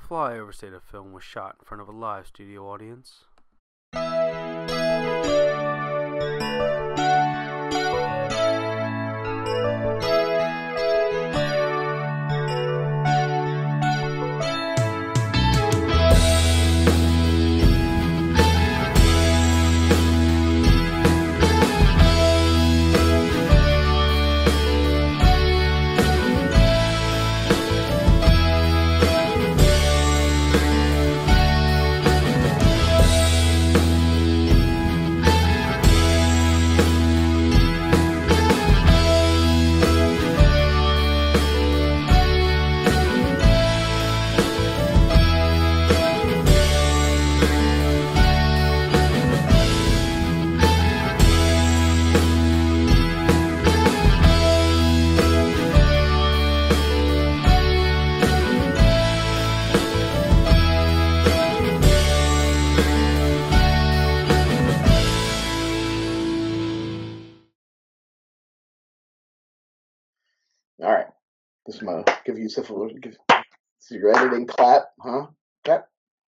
Flyover State of Film was shot in front of a live studio audience. All right. This is my give you stuff. This is your editing clap, huh? Clap.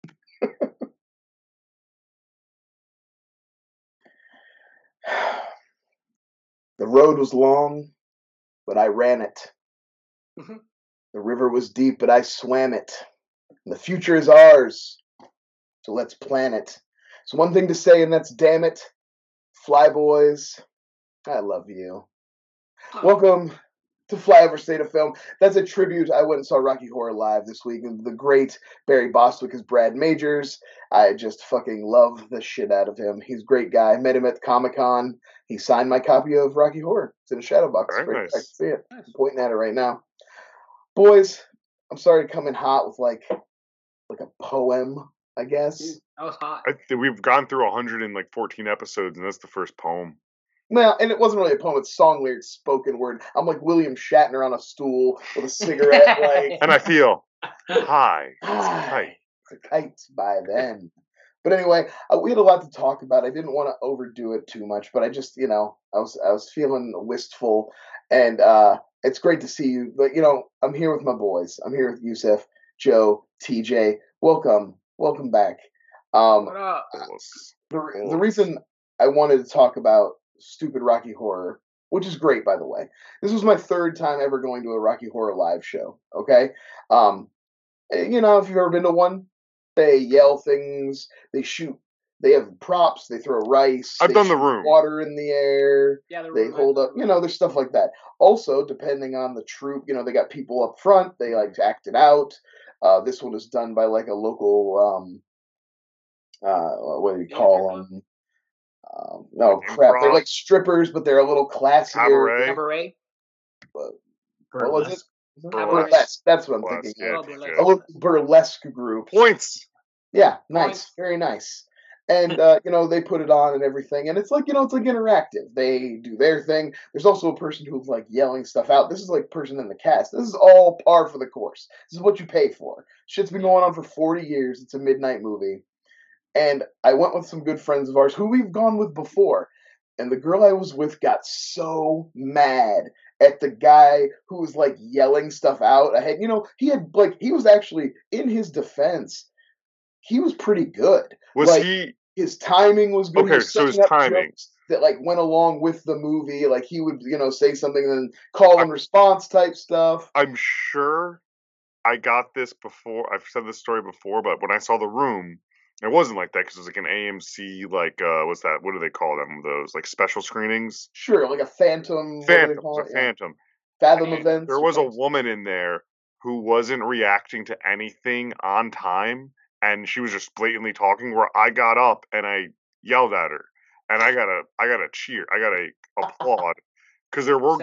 The road was long, but I ran it. Mm-hmm. The river was deep, but I swam it. And the future is ours. So let's plan it. So one thing to say, and that's damn it, Flyboys, I love you. Oh. Welcome to Flyover State of Film. That's a tribute. I went and saw Rocky Horror live this week, and the great Barry Bostwick as Brad Majors. I just fucking love the shit out of him. He's a great guy. I met him at Comic-Con. He signed my copy of Rocky Horror. It's in a shadow box. Very Right, nice. I can see it. Nice. I'm pointing at it right now. Boys, I'm sorry to come in hot with like a poem, I guess. Dude, that was hot. We've gone through 114 episodes, and that's the first poem. Well, and it wasn't really a poem, it's song lyrics, spoken word. I'm like William Shatner on a stool with a cigarette, like, And I feel high. It's tight. it's a kite by then. But anyway, we had a lot to talk about. I didn't want to overdo it too much, but I just, I was feeling wistful, and it's great to see you. But I'm here with my boys. I'm here with Yusef, Joe, TJ. Welcome back. What up? The reason I wanted to talk about stupid Rocky Horror, which is great, by the way. This was my third time ever going to a Rocky Horror live show. Okay, if you've ever been to one, they yell things, they shoot, they have props, they throw rice. I've they done the shoot room. water in the air. Yeah, They hold up, there's stuff like that. Also, depending on the troupe, they got people up front. They like to act it out. This one is done by like a local, what do you call them? No crap, they're like strippers, but they're a little classier. Cabaret. What was it? Burlesque. Burlesque. That's what I'm Burlesque, thinking. yeah, Of. Burlesque. A little burlesque group. Points. Yeah, nice, Points. very nice. And they put it on and everything, and it's like it's like interactive. They do their thing. There's also a person who's like yelling stuff out. This is like person in the cast. This is all par for the course. This is what you pay for. Shit's been going on for 40 years. It's a midnight movie. And I went with some good friends of ours who we've gone with before. And the girl I was with got so mad at the guy who was like yelling stuff out ahead. He was actually, in his defense, he was pretty good. Was he? His timing was good. Okay, so his timing. That like went along with the movie. Like he would, say something and then call and response type stuff. I'm sure I got this before. I've said this story before, but when I saw The Room, it wasn't like that because it was like an AMC, what's that? What do they call them? Those like special screenings? Sure, like a Phantom. Phantom. Fathom events. There was a woman in there who wasn't reacting to anything on time, and she was just blatantly talking. Where I got up and I yelled at her, and I gotta cheer, I gotta applaud, because there were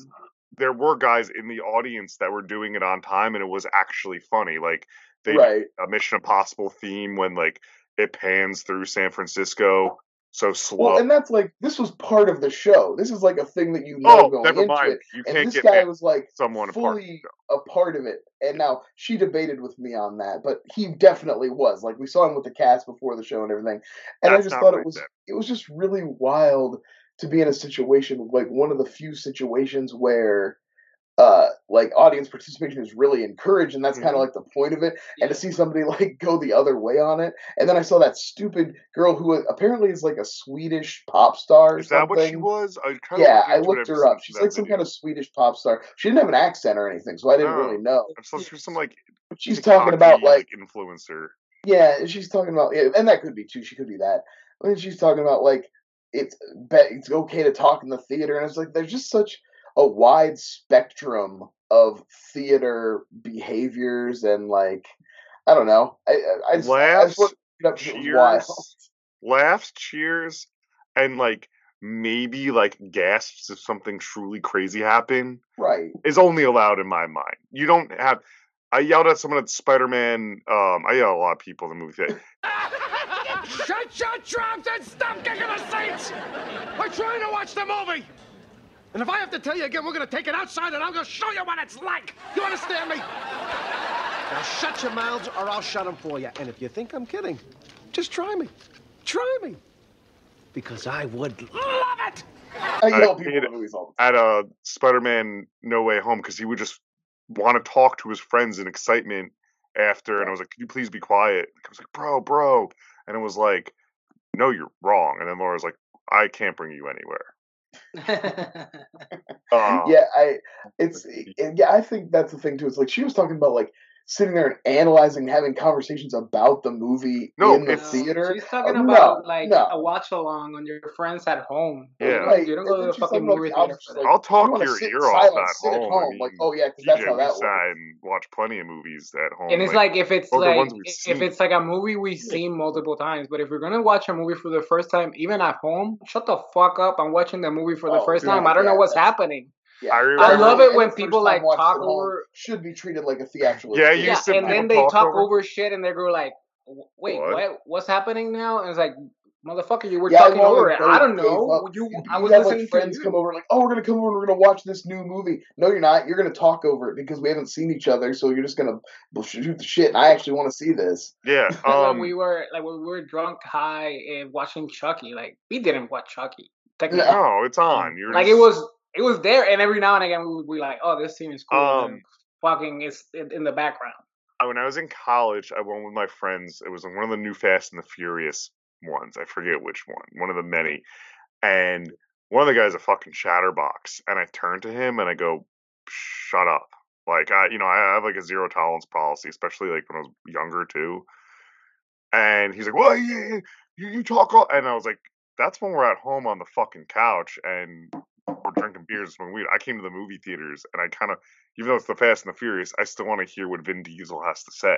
guys in the audience that were doing it on time, and it was actually funny. Like they did a Mission Impossible theme when like it pans through San Francisco so slow. Well, and that's like, this was part of the show. This is like a thing that going never into mind. it. You and can't this get guy was like someone fully a part of it. And now she debated with me on that, but he definitely was. Like we saw him with the cast before the show and everything. And I just thought it was just really wild to be in a situation, like one of the few situations where like audience participation is really encouraged, and that's kind of Mhm. like the point of it. And to Yeah. see somebody like go the other way on it, and then I saw that stupid girl who apparently is like a Swedish pop star or Is that what she something. was? I kind of Yeah, looked I into it looked ever her up. since She's that like some kind video. of Swedish pop star. She didn't have an accent or anything, so I didn't really Oh, know. I thought she was some like But she's talking about TikTok-y, like, influencer. yeah, she's talking about, yeah, and that could be too. She could be that. I mean, she's talking about like it's okay to talk in the theater, and it's like there's just such a wide spectrum of theater behaviors, and like I don't know. I just Laughs, looked it up because it was wild. laughs, cheers, and like maybe like gasps if something truly crazy happened Right. is only allowed in my mind. You don't have. I yelled at someone at Spider-Man. I yelled at a lot of people in the movie theater. Shut your trap and stop kicking the seats! We're trying to watch the movie! And if I have to tell you again, we're gonna take it outside and I'm gonna show you what it's like! You understand me? Now shut your mouths or I'll shut them for you. And if you think I'm kidding, just try me. Try me. Because I would love it! I yell at people did in movies all the time. At Spider-Man No Way Home because he would just want to talk to his friends in excitement after, and I was like, "Could you please be quiet?" I was like, "Bro," and it was like, "No, you're wrong." And then Laura was like, "I can't bring you anywhere." Yeah, I think that's the thing too. It's like she was talking about like sitting there and analyzing, having conversations about the movie No, in the it's- theater. She's talking No, about like no. a watch along on your friends at home. Yeah. Right. You don't And go to then the she's fucking talking about movie the theater opposite, for like, that. I'll you talk wanna your sit in ear off silence, at sit at home. home. Like, oh yeah, 'cause that's TJ, how we that sat works. and watched plenty of movies at home. And it's like if it's those are like ones we've if seen. it's like a movie we've seen multiple times, but if we're gonna watch a movie for the first time, even at home, shut the fuck up! I'm watching the movie for the Oh, first yeah, time. I don't know yeah, what's that's- happening. Yeah. I I remember- love it when Any people first time like watched talk at home over. should be treated like a theatrical Yeah, you Yeah, experience. said and then people they talk talk over- over shit, and they go like, "Wait, What? what's happening now?" And it's like, "Motherfucker, you were Yeah, I talking know over when it. they I don't gave know. up. I You was have listening like friends to come you." over like, oh, we're gonna come over and we're gonna watch this new movie. No, you're not. You're gonna talk over it because we haven't seen each other, so you're just gonna shoot the shit. And I actually want to see this. Yeah. When we were drunk, high, and watching Chucky. Like we didn't watch Chucky. Technically, No, it's on. You're like just- it was there, and every now and again we would be like, "Oh, this scene is cool." and then fucking it's in the background. When I was in college, I went with my friends. It was one of the new Fast and the Furious ones. I forget which one of the many. And one of the guys a fucking chatterbox, and I turned to him and I go, "Shut up!" Like I have like a zero tolerance policy, especially like when I was younger too. And he's like, "Well, you talk all," and I was like, "That's when we're at home on the fucking couch and we're drinking beers and smoking weed." I came to the movie theaters, and I kind of, even though it's the Fast and the Furious, I still want to hear what Vin Diesel has to say.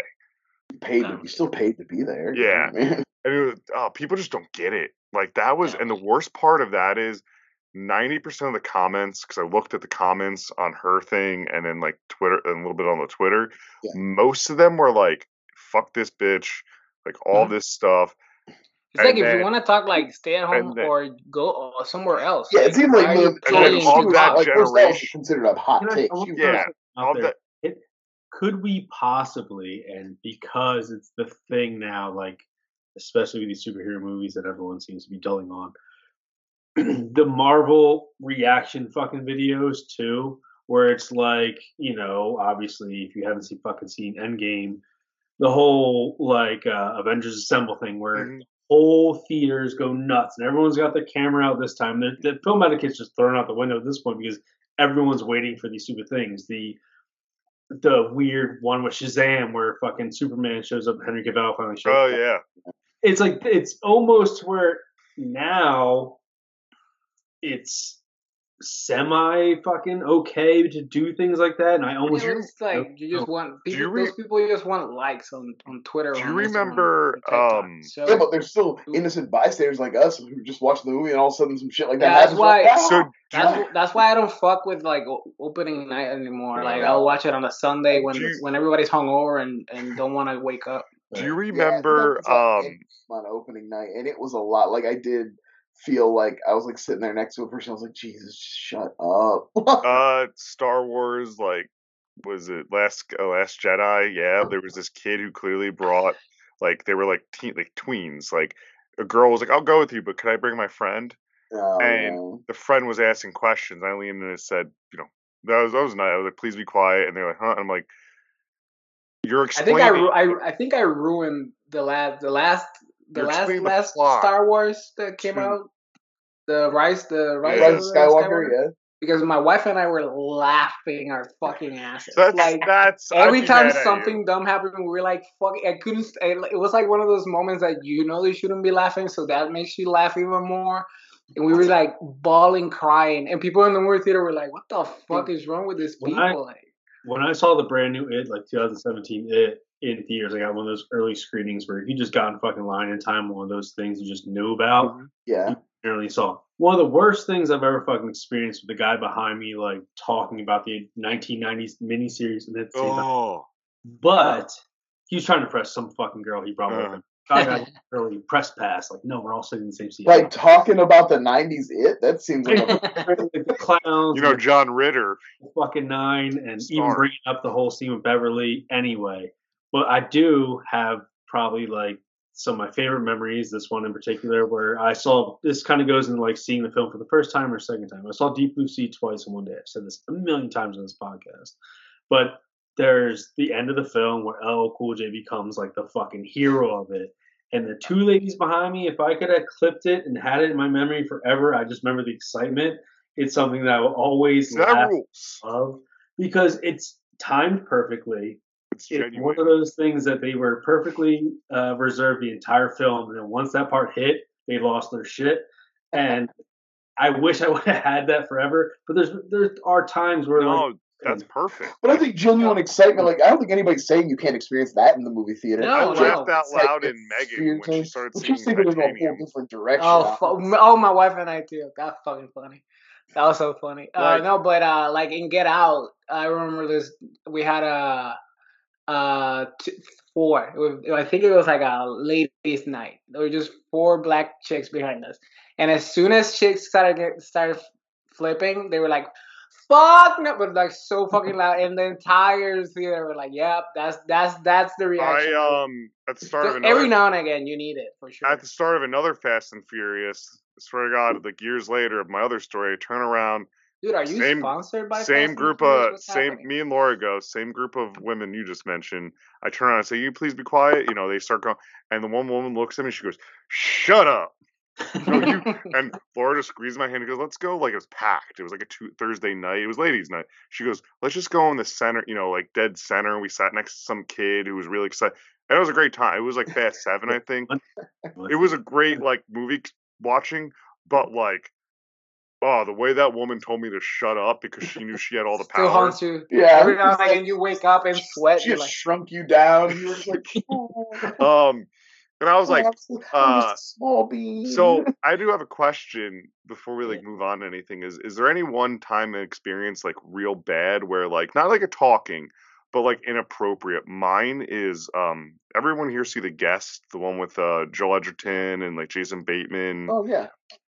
You still paid to be there. Yeah. You know what I mean? And it was, people just don't get it. Like that was, and the worst part of that is 90% of the comments, because I looked at the comments on her thing and then like Twitter and a little bit on the Twitter, Yeah. most of them were like, "Fuck this bitch," like all this stuff. It's like And if then- you want to talk like stay at home and then- or go somewhere else. Yeah, like, it seemed why like are you the and then paying all to that talk? like, first that was generation- considered a hot Can I- take. I want She to was- Yeah. out all there. that- Could we possibly, and because it's the thing now, like especially with these superhero movies that everyone seems to be dulling on, the Marvel reaction fucking videos too, where it's like, obviously if you haven't seen Endgame, the whole like Avengers Assemble thing where Mhm. whole theaters go nuts and everyone's got their camera out this time. The film etiquette's just thrown out the window at this point because everyone's waiting for these stupid things. The weird one with Shazam where fucking Superman shows up, Henry Cavill finally shows Oh up. yeah. It's like it's almost where now it's semi fucking okay to do things like that, and I almost It's like you just want do you people. re- Those people just want likes on Twitter. Do or you on Instagram remember, or TikTok. So, Yeah, but there's still innocent bystanders like us who just watch the movie and all of a sudden some shit like that Yeah, that's happens. why- Like, "Ah!" So that's why I don't fuck with like opening night anymore. Like Yeah. I'll watch it on a Sunday when Do you- when everybody's hungover and don't want to wake up. do you Yeah, remember? that was on opening night, and it was a lot. Like I did feel like I was like sitting there next to a person. I was like, Jesus, shut up. Star Wars, like, was it Last Jedi? Yeah, there was this kid who clearly brought, like, they were like tweens. Like, a girl was like, "I'll go with you, but could I bring my friend?" Oh, And yeah. the friend was asking questions. I leaned in and said, That was nice. I was like, please be quiet. And they're like, huh? And I'm like, you're I think explaining. I think I ruined the last You're explaining the plot Star Wars that came to- out. The Rise Yeah. Rise of Skywalker, yeah. Because my wife and I were laughing our fucking asses. That's Every I'd be time mad at something you. dumb happened, we were like, "Fuck!" I couldn't. It was like one of those moments that you shouldn't be laughing, so that makes you laugh even more. And we were like bawling, crying, and people in the movie theater were like, "What the fuck is wrong with these people?" When I saw the brand new It, like 2017 It in theaters, I got one of those early screenings where if you just got in fucking line in time, one of those things you just knew about. Yeah. You apparently saw. One of the worst things I've ever fucking experienced with the guy behind me, like talking about the 1990s miniseries, and but he was trying to press some fucking girl he brought with him. I got early press pass. Like, no, we're all sitting in the same seat. Like talking about the '90s It. That seems like the clowns. You know, John Ritter. Fucking 9, and Star. even bringing up the whole scene with Beverly anyway. But I do have probably like some of my favorite memories, this one in particular, where I saw, this kind of goes into like seeing the film for the first time or second time. I saw Deep Blue Sea twice in one day. I've said this a million times on this podcast. But there's the end of the film where LL Cool J becomes like the fucking hero of it. And the two ladies behind me, if I could have clipped it and had it in my memory forever, I just remember the excitement. It's something that I will always laugh of because it's timed perfectly. It's one of those things that they were perfectly reserved the entire film. And then once that part hit, they lost their shit. And I wish I would have had that forever. But there are times where like, that's perfect. But I think genuine excitement, like, I don't think anybody's saying you can't experience that in the movie theater. I laughed out loud in Megan when she started singing Titanium. In a whole different direction. My wife and I too. That's fucking funny. That was so funny. No, but like in Get Out, I remember this. We had four. I think it was like a ladies' night. There were just 4 black chicks behind us, and as soon as chicks started flipping, they were like, "Fuck no!" But like so fucking loud, and the entire theater were like, "Yep, that's the reaction." At the start of every now and again, you need it for sure. At the start of another Fast and Furious, I swear to God, like years later of my other story, I turn around. Dude, are you sponsored by same group of me and Laura go, same group of women you just mentioned. I turn around and say, "You please be quiet." You know, they start going, and the one woman looks at me, she goes, "Shut up." No, and Laura just squeezed my hand and goes, "Let's go." Like it was packed. It was like a Thursday night. It was ladies' night. She goes, "Let's just go in the center, you know, like dead center." And we sat next to some kid who was really excited. And it was a great time. It was like Fast 7, I think. It was a great like movie watching, but like, oh, the way that woman told me to shut up because she knew she had all the power. Still haunts you. Yeah. Every now and again, you wake up and sweat. She just shrunk you down. You were just like, and I was like, I'm just a small bean. So I do have a question before we like move on to anything. Is there any one time experience like real bad where like not like a talking, but like inappropriate? Mine is everyone here see The Guest, the one with Joel Edgerton and like Jason Bateman. Oh yeah.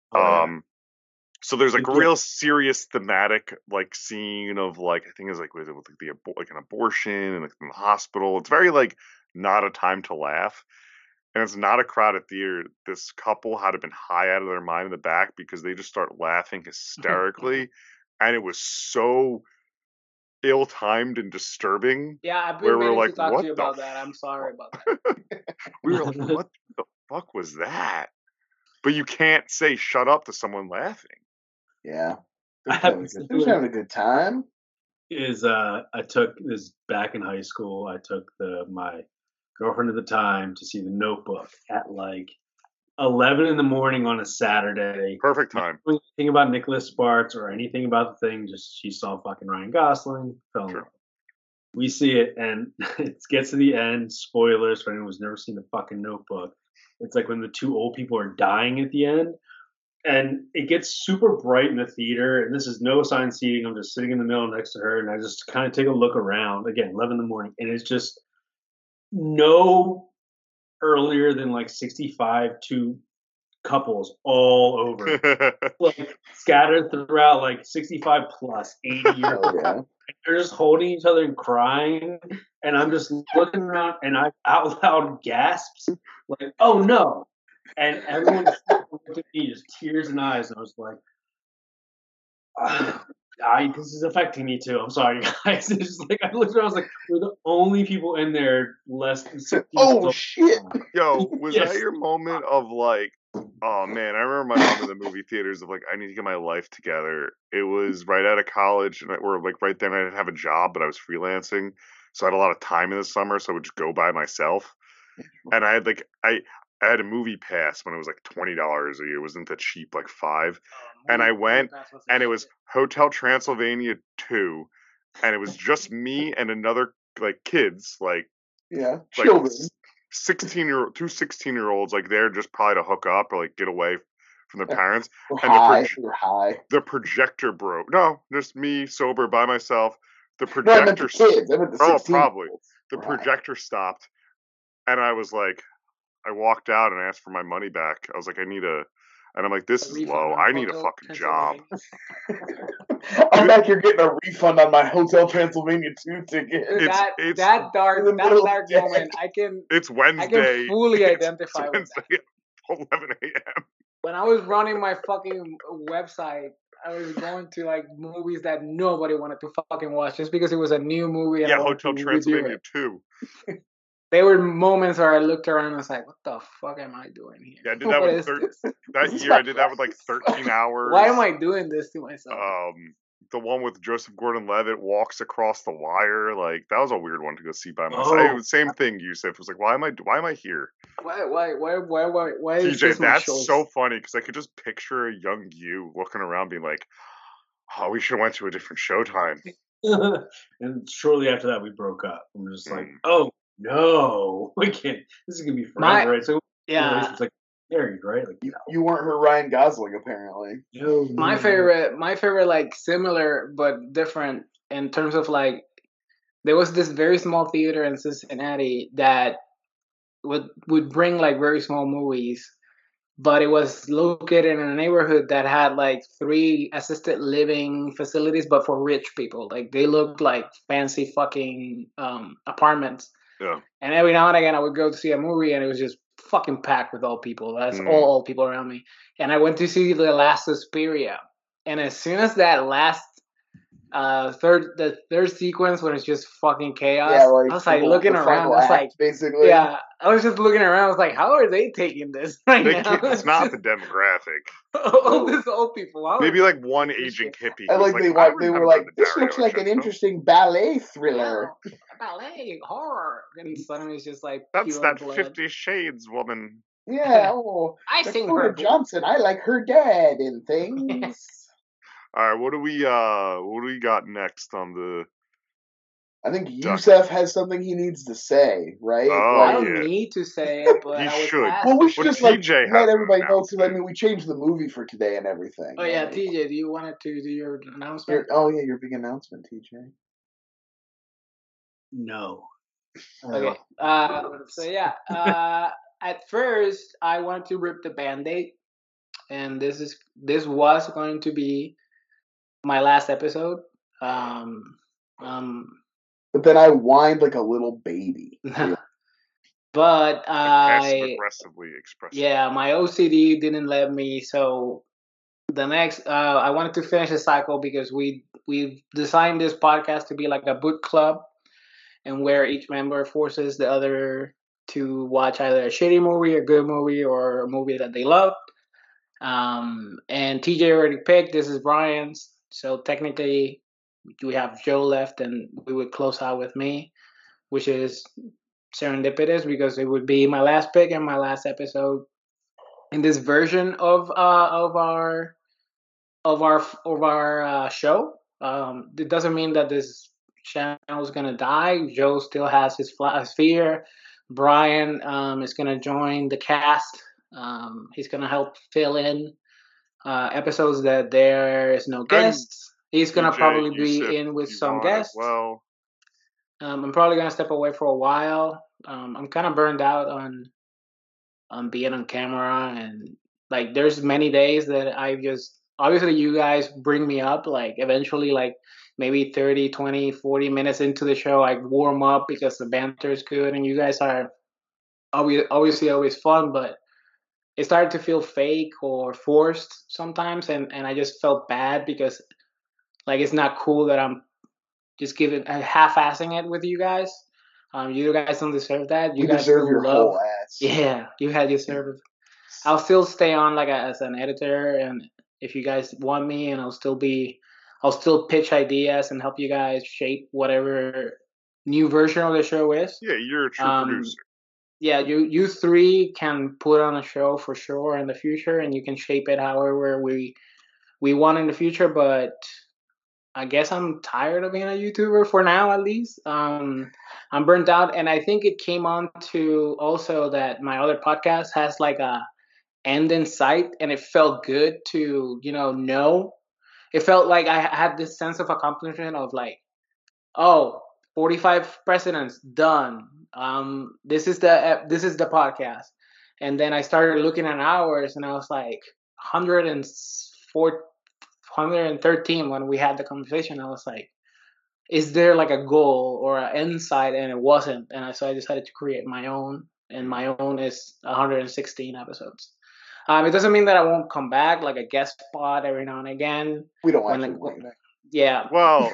So there's like a real serious thematic like scene of like I think it's like with like an abortion and like in the hospital. It's very like not a time to laugh. And it's not a crowded theater. This couple had been high out of their mind in the back because they just start laughing hysterically. And it was so ill-timed and disturbing. Yeah, I've been meaning to talk to you about that. I'm sorry about that. We were like, what the fuck was that? But you can't say shut up to someone laughing. Yeah. Who's having a good time? I took this back in high school. I took my girlfriend at the time to see The Notebook at like 11 in the morning on a Saturday. Perfect time. Not anything about Nicholas Sparks or anything about the thing. Just she saw fucking Ryan Gosling. Fell in love. We see it and it gets to the end. Spoilers for anyone who's never seen the fucking Notebook. It's like when the 2 old people are dying at the end. And it gets super bright in the theater. And this is no assigned seating. I'm just sitting in the middle next to her. And I just kind of take a look around. Again, 11 in the morning. And it's just no earlier than like 65 to couples all over. Like scattered throughout like 65 plus 80 years old. They're just holding each other and crying. And I'm just looking around and I out loud gasps like, "Oh no." And everyone looked at me, just tears in eyes. And I was like, This is affecting me too. I'm sorry, guys. It's just like I looked around, I was like, we're the only people in there less than 16. Oh shit! Yo, was Yes. that your moment of like, oh man, I remember my mom in the movie theaters of like, I need to get my life together. It was right out of college, and or like right then I didn't have a job, but I was freelancing, so I had a lot of time in the summer, so I would just go by myself. And I had like I had a movie pass when it was like $20 a year. It wasn't that cheap, like $5. And I went, and it was Hotel Transylvania 2, and it was just me and another like kids, like Yeah, like children. 16-year-olds, like they're just probably to hook up or like get away from their parents. We're And the high. We're high. the projector broke. No, just me sober by myself. The No, I meant projector. the kids. I meant the 16. Probably. The Right. projector stopped, and I was like, I walked out and asked for my money back. I was like, and I'm like, this is low. I need a fucking job. I'm like, you're getting a refund on my Hotel Transylvania 2 ticket. It's that dark in the middle of dark the day. moment, I can Wednesday. fully It's identify with that. Wednesday at 11 a.m. When I was running my fucking website, I was going to like movies that nobody wanted to fucking watch just because it was a new movie. And Yeah, I wanted Hotel to review Transylvania it. 2. There were moments where I looked around and I was like, "What the fuck am I doing here? Yeah, I did that What with is 30 this? that year. I did that with like 13 hours. Why am I doing this to myself?" The one with Joseph Gordon-Levitt walks across the wire. Like that was a weird one to go see by myself. Oh. It was same thing, Yusuf. It was like, why am I here? Why is TJ, this my that's choice? so funny because I could just picture a young you looking around, being like, "Oh, we should have went to a different showtime." And shortly after that, we broke up. I'm just like, Mm. oh no, we can't. This is gonna be forever, My- right? So Yeah. it's like married, right? Like You weren't her Ryan Gosling, apparently. no, My favorite, like similar but different in terms of like, there was this very small theater in Cincinnati that would bring like very small movies, but it was located in a neighborhood that had like 3 assisted living facilities, but for rich people. Like they looked like fancy fucking apartments. Yeah. And every now and again, I would go to see a movie, and it was just fucking packed with old people. That's Mm. all old people around me. And I went to see The Last Suspiria, and as soon as that last the third sequence when it's just fucking chaos, Yeah, like, I was like the looking the around. final I was act, like, basically. yeah, I was just looking around. I was like, how are they taking this right They now? can't- it's not the demographic. all these old people. How Maybe are like one this aging shit? hippie. I who's like they I were remember like, the this Dario looks like an Argento. interesting ballet thriller. Wow, ballet horror, and suddenly it's just like That's pure that blood. 50 Shades woman. Yeah, oh, I seen Dakota her. Johnson. I like her dad in things. All right, what do we got next on the? I think Yusef has something he needs to say, right? Oh, I Like, don't yeah. need to say it, but You I was should. asked. well, we should But just like TJ has let an everybody know because I announcement. mean we changed the movie for today and everything. Oh yeah, like, TJ, do you want to do your announcement? your big announcement, TJ. no. Okay. So yeah. At first, I wanted to rip the Band-Aid, and this was going to be my last episode. But then I whined like a little baby. But Passive aggressively expressive. yeah, my OCD didn't let me. So the next, I wanted to finish the cycle because we've designed this podcast to be like a book club, and where each member forces the other to watch either a shitty movie, a good movie, or a movie that they love. And TJ already picked. This is Brian's. So technically, we have Joe left, and we would close out with me, which is serendipitous because it would be my last pick and my last episode in this version of our show. It doesn't mean that this channel is gonna die. Joe still has his sphere. Brian is gonna join the cast. He's gonna help fill in episodes that there is no guests. He's gonna TJ, probably Yusuf, be in with you some want as guests. well. I'm probably gonna step away for a while. I'm kind of burned out on being on camera, and like there's many days that I just, obviously you guys bring me up, like eventually like maybe 30, 20, 40 minutes into the show I warm up because the banter is good, and you guys are obviously always fun, but it started to feel fake or forced sometimes, and I just felt bad because Like it's not cool that I'm just half-assing it with you guys. You guys don't deserve that. You We guys deserve still your love. whole ass. Yeah, you deserve it. I'll still stay on as an editor, and if you guys want me, and I'll still pitch ideas and help you guys shape whatever new version of the show is. Yeah, you're a true producer. Yeah, you three can put on a show for sure in the future, and you can shape it however we want in the future. But I guess I'm tired of being a YouTuber for now, at least. I'm burnt out, and I think it came on to also that my other podcast has like a end in sight, and it felt good to know. It felt like I had this sense of accomplishment of like, oh, 45 presidents done. This is the podcast, and then I started looking at hours, and I was like 113 when we had the conversation. I was like, is there like a goal or an insight? And it wasn't, and so I decided to create my own, and my own is 116 episodes. It doesn't mean that I won't come back like a guest spot every now and again. We don't actually want that. Yeah. Well,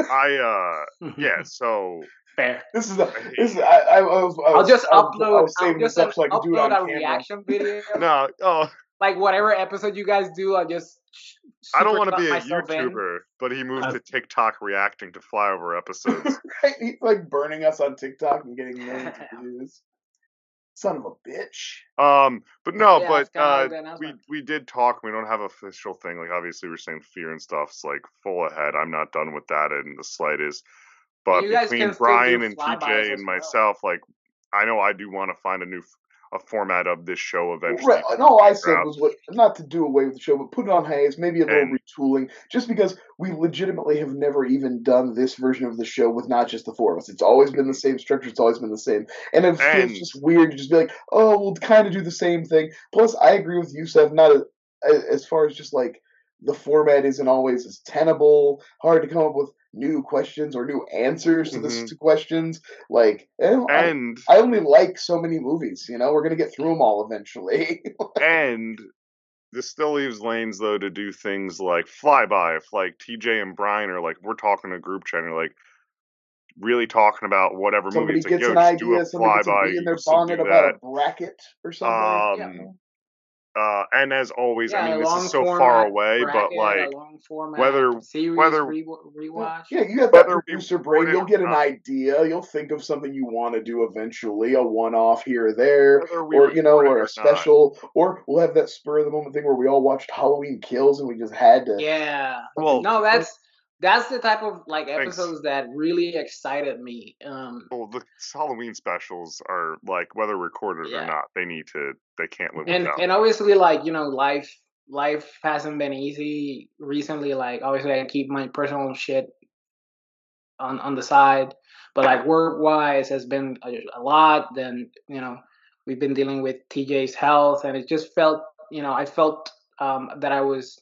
yeah. So fair. This is I'll just upload. I was saving this up so I could do it on camera. Reaction video. No. Oh. Like whatever episode you guys do, I just. I don't want to be a YouTuber, but he moved to TikTok reacting to flyover episodes. Right? He's like burning us on TikTok and getting millions of views. Son of a bitch. But no, Yeah, we did talk. We don't have an official thing. Like obviously we're saying fear and stuff's like full ahead. I'm not done with that in the slightest. But between Brian and TJ and myself, like I know I do want to find a format of this show eventually. Right. And all I said was not to do away with the show, but put it on hiatus, maybe a little retooling, just because we legitimately have never even done this version of the show with not just the four of us. It's always been the same structure. It's always been the same. And it feels just weird to just be like, oh, we'll kind of do the same thing. Plus, I agree with you, Seth, not as far as just like the format isn't always as tenable, hard to come up with new questions or new answers to the questions. Like, I only like so many movies, we're going to get through them all eventually. And this still leaves lanes, though, to do things like flyby. If, like, TJ and Brian are, like, we're talking to a group chat and, like, really talking about whatever somebody movie. It's gets like, an idea, somebody gets a bee in their bonnet about a bracket or something. And as always, I mean, this is so far away, but like whether rewatch. Yeah, you have that producer brain. You'll get an idea. You'll think of something you want to do eventually, a one-off here or there, or a special, or we'll have that spur of the moment thing where we all watched Halloween Kills and we just had to. Yeah. Well, no, that's the type of like episodes that really excited me. Well, the Halloween specials are like whether recorded or not, they can't live without. And obviously, like life hasn't been easy recently. Like obviously, I keep my personal shit on the side, but like work wise has been a lot. Then we've been dealing with TJ's health, and it just felt I felt that I was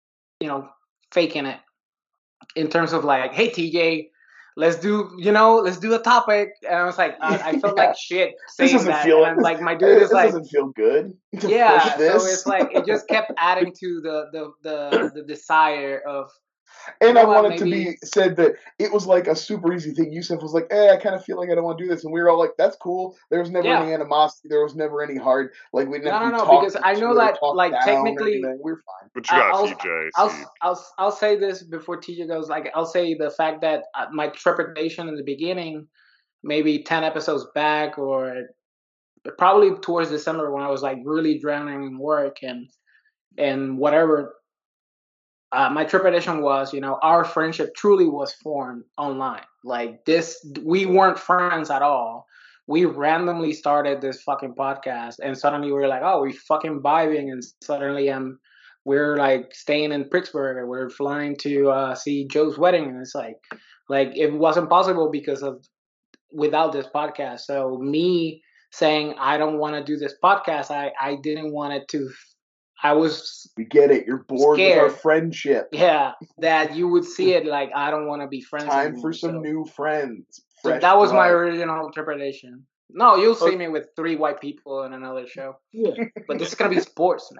faking it. In terms of like, hey TJ, let's do a topic, and I was like, I felt like shit saying that, and I'm like, my dude is like, doesn't feel good. Yeah, so it's like it just kept adding to the desire of. And I wanted to be said that it was like a super easy thing. Yusuf was like, I kind of feel like I don't want to do this. And we were all like, that's cool. There was never any animosity. There was never any hard, like, we didn't have to talk because I know that, like, technically, we're fine. But you got TJ. I'll say this before TJ goes. Like, I'll say the fact that my trepidation in the beginning, maybe 10 episodes back, or probably towards December when I was, like, really drowning in work and whatever, my trepidation was, our friendship truly was formed online. Like this, we weren't friends at all. We randomly started this fucking podcast, and suddenly we were like, oh, we fucking vibing, and suddenly we're like staying in Pittsburgh, and we're flying to see Joe's wedding, and it's like it wasn't possible without this podcast. So me saying I don't want to do this podcast, I didn't want it to. We get it. You're bored with our friendship. Yeah, that you would see it like I don't want to be friends. Time for some new friends. So that was my original interpretation. No, you'll see me with 3 white people in another show. Yeah, but this is gonna be sports now.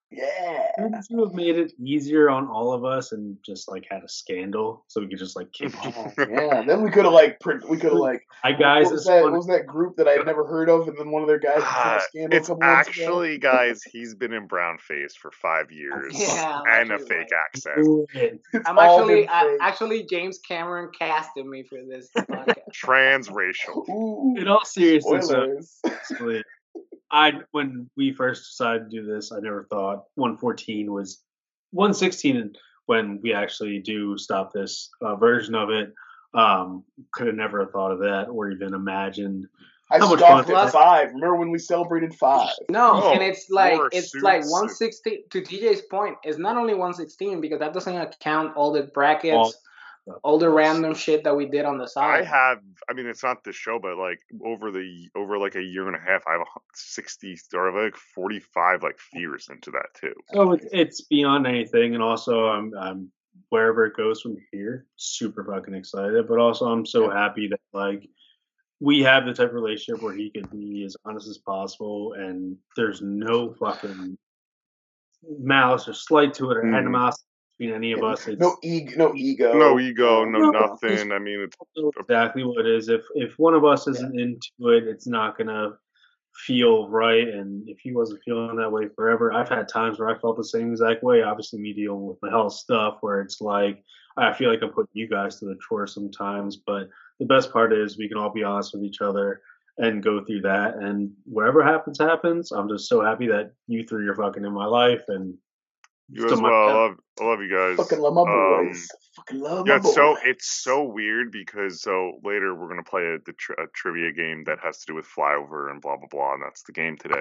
Yeah. Wouldn't you have made it easier on all of us and just like had a scandal so we could just like kick off? Oh, yeah. Then we could have like Hi guys, what was it's that? fun. What was that group that I had never heard of? And then one of their guys became a scandal a It's couple months ago. actually, guys, he's been in brownface for 5 years Yeah, and a actually fake right. accent. Do it. It's I'm all actually, been fake. actually James Cameron casted me for this podcast. Transracial. Ooh, In all seriousness, spoilers. actually, when we first decided to do this, I never thought 114 was 116. When we actually do stop this version of it, could have never thought of that or even imagined I how much scoffed fun. at 5. Remember when we celebrated 5? No, Oh, and it's like more it's suits like and- 116. To TJ's point, it's not only 116 because that doesn't account all the brackets, all the random shit that we did on the I side. have, I mean, it's not this show, but like over like a year and a half, I have 60 or like 45 like fears into that too. So it's beyond anything, and also I'm wherever it goes from here, super fucking excited. But also I'm so happy that like we have the type of relationship where he can be as honest as possible, and there's no fucking malice or slight to it or Mhm. animosity between any of us. It's No ego. No ego, no No, nothing. I mean, it's exactly what it is. If one of us isn't into it, it's not gonna feel right. And if he wasn't feeling that way forever, I've had times where I felt the same exact way. Obviously, me dealing with my health stuff, where it's like I feel like I'm putting you guys to the chore sometimes. But the best part is we can all be honest with each other and go through that. And whatever happens, happens. I'm just so happy that you three are fucking in my life and you still as my- well. I love you guys. Fucking love my boys. Fucking love Yeah, my boys. it's so weird because later we're gonna play a trivia game that has to do with flyover and blah blah blah, and that's the game today.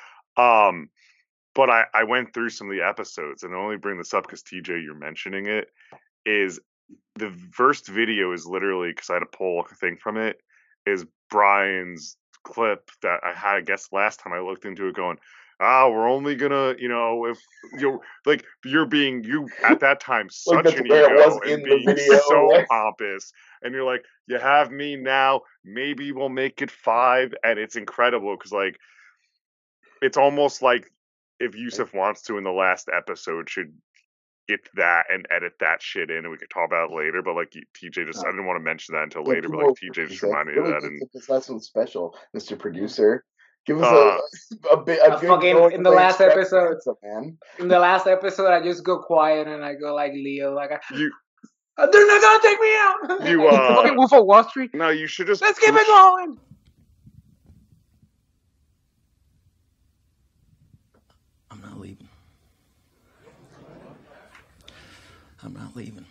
But I went through some of the episodes, and I only bring this up because TJ, you're mentioning it. Is the first video is literally because I had to pull a thing from it. Is Brian's clip that I had, I guess, last time I looked into it, going, we're only gonna, if you're being you at that time such that's an where it ego was in and the being video, so like- pompous, and you're like, you have me now, maybe we'll make it 5, and it's incredible because like it's almost like if Yusuf wants to in the last episode should get that and edit that shit in, and we could talk about it later. But like TJ just, I didn't want to mention that until later, but like TJ just reminded me of that. And this last one's special, Mr. Producer. Give us a good fucking going in the play last episode. extravaganza, man. In the last episode, I just go quiet and I go like Leo, like you they're not gonna take me out. You, fucking Wolf of Wall Street. no, you should just Let's keep it going. I'm not leaving. I'm not leaving.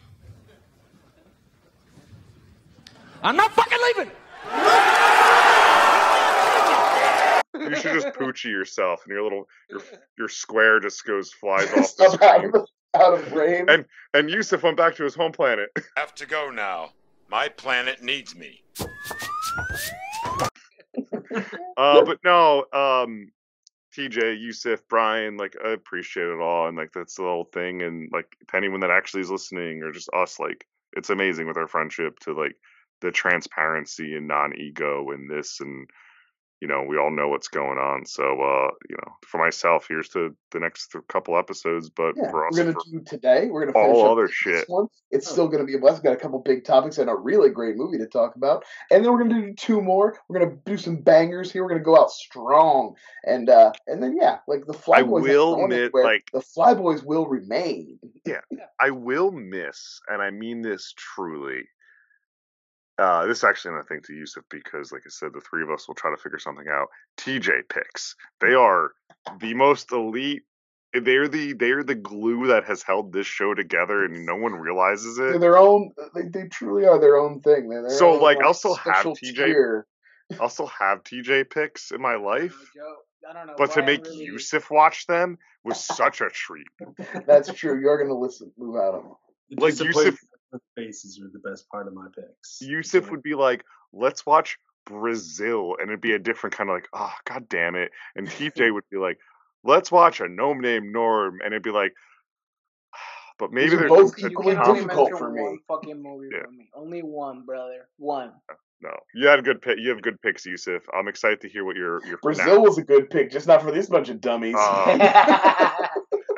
I'm not fucking leaving! You should just poochie yourself, and your square just flies off the Up out screen. out of frame. And Yusuf went back to his home planet. Have to go now. My planet needs me. But no, TJ, Yusuf, Brian, like I appreciate it all, and like that's the whole thing, and like to anyone that actually is listening, or just us, like it's amazing with our friendship to like the transparency and non-ego in this, and we all know what's going on. So for myself, here's to the next couple episodes, but Yeah, for us, we're gonna do today. We're gonna finish all up other this shit. one. It's still gonna be a blast. We've got a couple big topics and a really great movie to talk about. And then we're gonna do 2 more. We're gonna do some bangers here. We're gonna go out strong. And then like the Flyboys. I will admit, like the Flyboys will remain. I will miss, and I mean this truly. This is actually another thing to Yusuf because, like I said, the 3 of us will try to figure something out. TJ picks. They are the most elite. They're the glue that has held this show together, and no one realizes They're it. their own. They truly are their own thing. They're their So, own, like, I'll still have special TJ. tier. I'll still have TJ picks in my life, I don't know. but to Brian make really- Yusuf watch them was such a treat. That's true. You're gonna move out of them. Like, Disappointing Yusuf- faces are the best part of my picks. Yusuf would be like, let's watch Brazil, and it'd be a different kind of like, oh, god damn it. And TJ would be like, let's watch A Gnome Named Norm, and it'd be like, but maybe These are there's both some equally good only difficult mention for me. One fucking movie Yeah. for me. Only one, brother. One. No, you have good picks, Yusuf. I'm excited to hear what your Brazil was a good pick, just not for this bunch of dummies.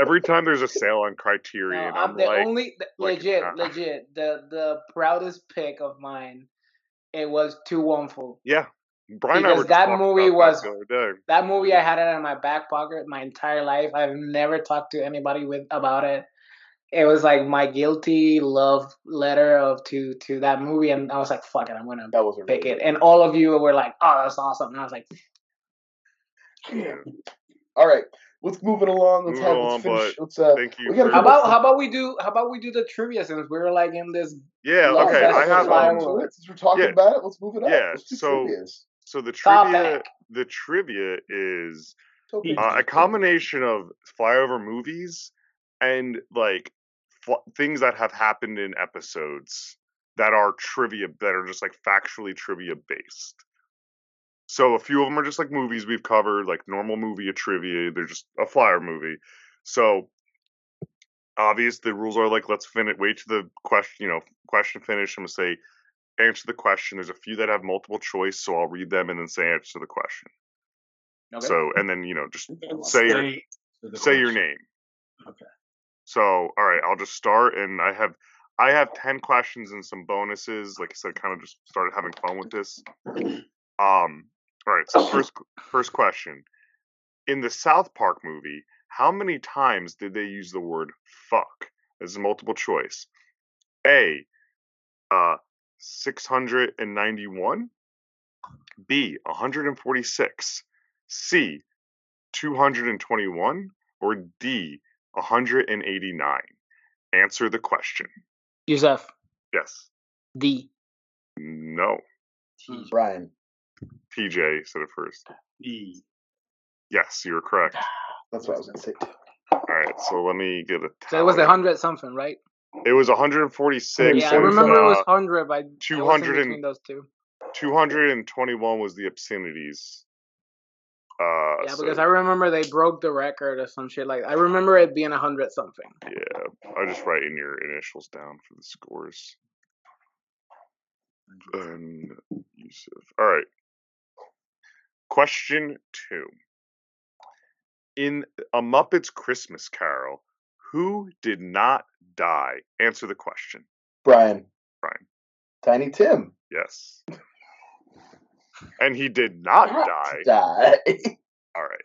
Every time there's a sale on No, Criterion, I'm I'm the like, only like, legit. The proudest pick of mine. It was Too Wonderful. yeah. Brian and I were Because just that talking movie about was that the other day. that movie. I had it in my back pocket my entire life. I've never talked to anybody about it. It was like my guilty love letter to that movie, and I was like, "Fuck it, I'm gonna That was a pick really it." good And all of you were like, "Oh, that's awesome!" And I was like, Yeah. All right, let's move it along. Let's Move let's along, finish. but Let's thank you we got a for- "How couple about we do the trivia since we were like in this Yeah, love okay. fest I of have flyover Since we're talking yeah. about it, let's move it up. Yeah, Let's do so- trivias. So the topic." trivia is Topic. a combination of flyover movies and like things that have happened in episodes that are trivia, that are just like factually trivia based. So a few of them are just like movies we've covered, like normal movie a trivia. They're just a flyer movie. So obvious, the rules are like, let's wait to the question, question finish. I'm gonna say answer the question. There's a few that have multiple choice, so I'll read them and then say answer the question. Okay. So and then just Say say your name. Okay. So all right, I'll just start, and I have 10 questions and some bonuses. Like I said, kind of just started having fun with this. All right. So first question: in the South Park movie, how many times did they use the word "fuck" as a multiple choice? A, 691. B, 146. C, 221. Or D, 189. Answer the question. Yusef, Yes. D. No. Brian. TJ said it first. B. Yes, you're correct. That's what I was gonna say. All right, so let me get a tally. So it was 100 something, right? It was 146. Yeah, I and, remember it was 100, but I was 200 in and- between those two. 221 was the obscenities. Yeah, because I remember they broke the record or some shit like. I remember it being 100 something. Yeah, I'll just write in your initials down for the scores. And Yusuf. All right. Question 2. In A Muppet's Christmas Carol, who did not die? Answer the question. Brian. Brian. Tiny Tim. Yes. And he did not die. Die. All right.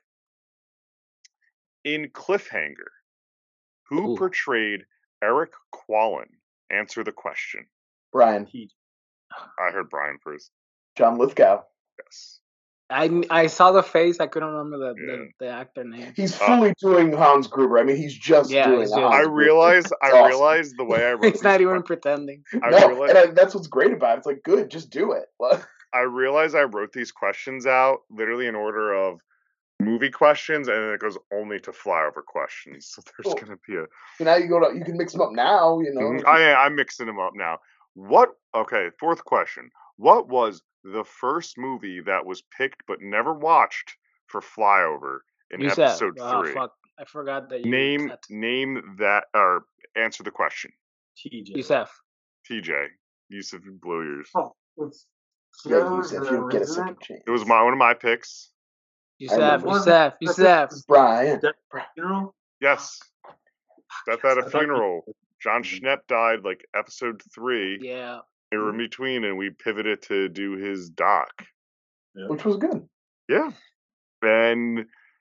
In Cliffhanger, who Ooh. portrayed Eric Quallen? Answer the question. Brian. I heard Brian first. John Lithgow. Yes. I saw the face. I couldn't remember Yeah. the actor name. He's fully doing Hans Gruber. I mean, he's just Yeah, doing he's a just- Hans I Gruber. realized awesome. the way I wrote He's not these even que- pretending. I No, realized and that's what's great about it. It's like, good, just do it. I realized I wrote these questions out literally in order of movie questions, and then it goes only to flyover questions. So there's Cool. gonna be a Now you can mix them up now, you know. I'm mixing them up now. Fourth question. What was the first movie that was picked but never watched for flyover in Yusef. episode 3? Oh, fuck. I forgot that you. Name that, or answer the question. TJ. Yusef. TJ. Yusuf, you blew yours. Oh, Yeah, you said you'll get a second chance. It was one of my picks. Yusef. remember. Yusef. Brian. Funeral? Yes. Death at a Funeral. John Schnepp died like episode 3. Yeah. They were in between, and we pivoted to do his doc. Which was good. Yeah. And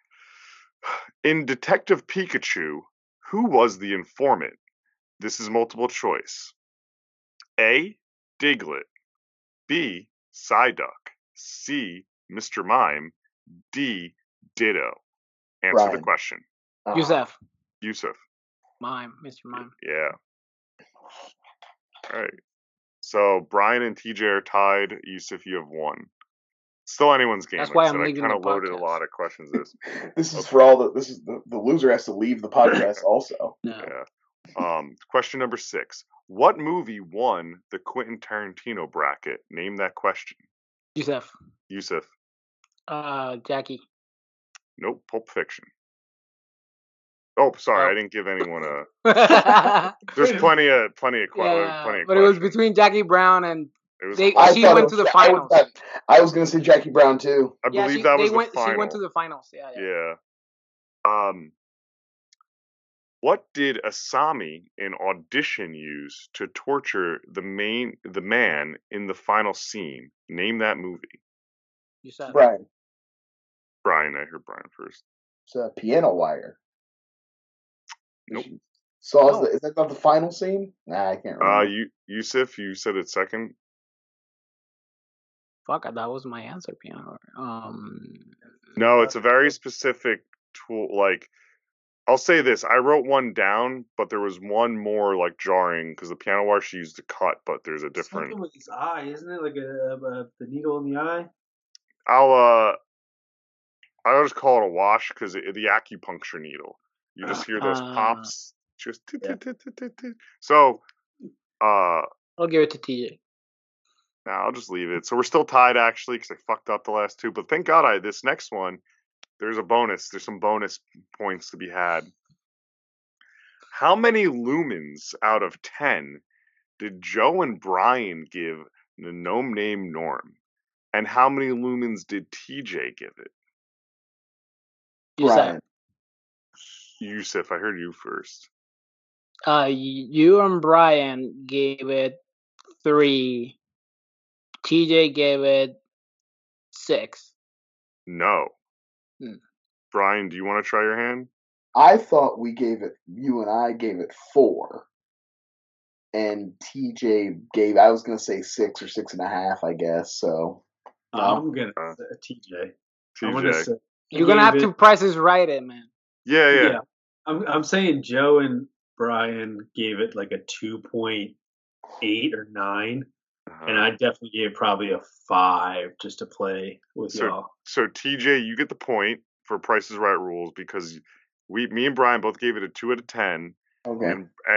in Detective Pikachu, who was the informant? This is multiple choice. A, Diglett. B, Psyduck. C, Mr. Mime. D, Ditto. Answer the Brian. question. Yusef. Yusuf. Mime. Mr. Mime. Yeah. All right. So Brian and TJ are tied. Yusuf, you have 1. Still anyone's game. That's Like why I I'm said, leaving I kind the of loaded a podcast. lot of questions. This is for all the loser has to leave the podcast also. No. Yeah. Question number 6. What movie won the Quentin Tarantino bracket? Name that question. Yusef. Yusuf. Jackie. Nope. Pulp Fiction. Oh, sorry. Oh. I didn't give anyone a. Yeah, There's plenty of plenty of but it was questions. between Jackie Brown and It was. they- I she thought went it to the was- finals. I was gonna say Jackie Brown too. believe that was the She went final. to the finals. Yeah. Yeah. What did Asami in Audition use to torture the man in the final scene? Name that movie. You said Brian, Brian, I heard Brian first. it's a Piano Wire. Nope. So is that not the final scene? Nah, I can't remember. Yusuf, you said it second. fuck. That was my answer, piano. No, it's a very specific tool. Like, I'll say this: I wrote one down, but there was one more like jarring because the piano wire she used to cut, but there's a different. Something with his eye, isn't it? Like the needle in the eye. I'll just call it a wash because the acupuncture needle. You just hear those pops. Just so. I'll give it to TJ. No, I'll just leave it. So we're still tied actually because I fucked up the last two. But thank God this next one, there's a bonus. There's some bonus points to be had. How many lumens out of 10 did Joe and Brian give the gnome named Norm? And how many lumens did TJ give it? Brian. Yusuf, I heard you first. You and Brian gave it 3. TJ gave it 6. No. Brian, do you want to try your hand? I thought you and I gave it 4. And TJ gave, I was going to say 6 or 6.5, I guess. So. I'm going to say TJ. TJ. You're going to have to price this right in, man. Yeah. I'm saying Joe and Brian gave it like a 2.8 or 9. And I definitely gave probably a 5 just to play with y'all. So TJ, you get the point for Price is Right rules because me and Brian both gave it a 2 out of 10. Okay.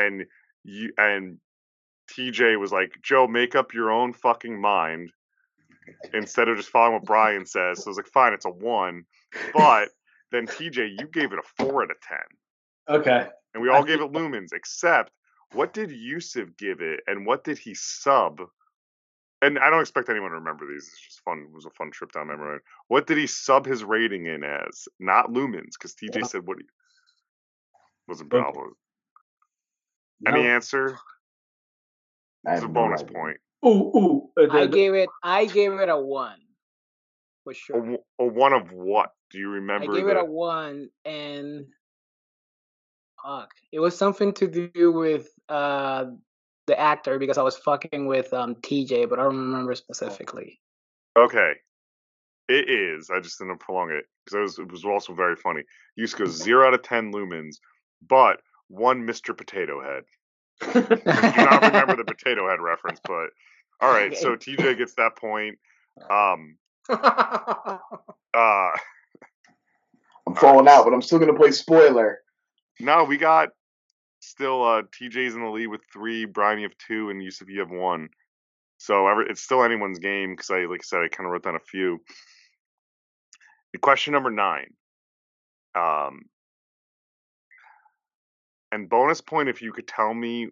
And TJ was like, Joe, make up your own fucking mind instead of just following what Brian says. So I was like, fine, it's a 1. But then TJ, you gave it a 4 out of 10. Okay. And we all gave it lumens, except what did Yusuf give it and what did he sub? And I don't expect anyone to remember these. It's just fun. It was a fun trip down memory lane. What did he sub his rating in as? Not lumens, because TJ said what he wasn't Bravo. No. Any answer? It's a bonus point. I gave it a 1 for sure. A 1 of what? Do you remember? I gave it a 1, and fuck, it was something to do with the actor because I was fucking with TJ, but I don't remember specifically. Okay, it is. I just didn't prolong it because it was also very funny. You used to go 0 out of 10 lumens, but 1 Mr. Potato Head. I do not remember the Potato Head reference, but all right. So TJ gets that point. I'm falling out, but I'm still gonna play spoiler. No, we got still TJ's in the lead with 3, Brian you have 2, and Yusuf you have 1. So it's still anyone's game because I kind of wrote down a few. Question number 9. And bonus point if you could tell me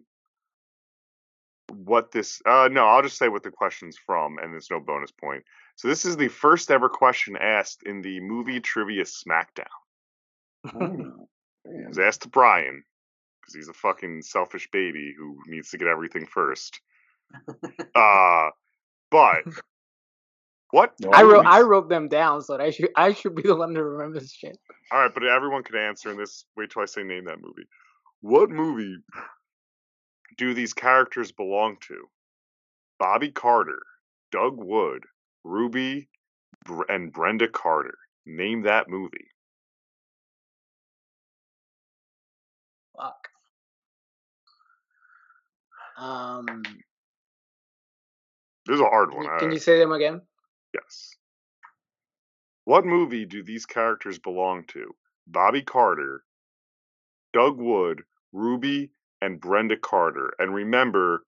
what this. No, I'll just say what the question's from, and there's no bonus point. So this is the first ever question asked in the movie Trivia Smackdown. It was asked to Brian because he's a fucking selfish baby who needs to get everything first. But what? I wrote them down, so I should be the one to remember this shit. All right, but everyone could answer in this. Wait till I say name that movie. What movie do these characters belong to? Bobby Carter, Doug Wood, Ruby, and Brenda Carter. Name that movie. Fuck. This is a hard one. Can you say them again? Yes. What movie do these characters belong to? Bobby Carter, Doug Wood, Ruby, and Brenda Carter. And remember,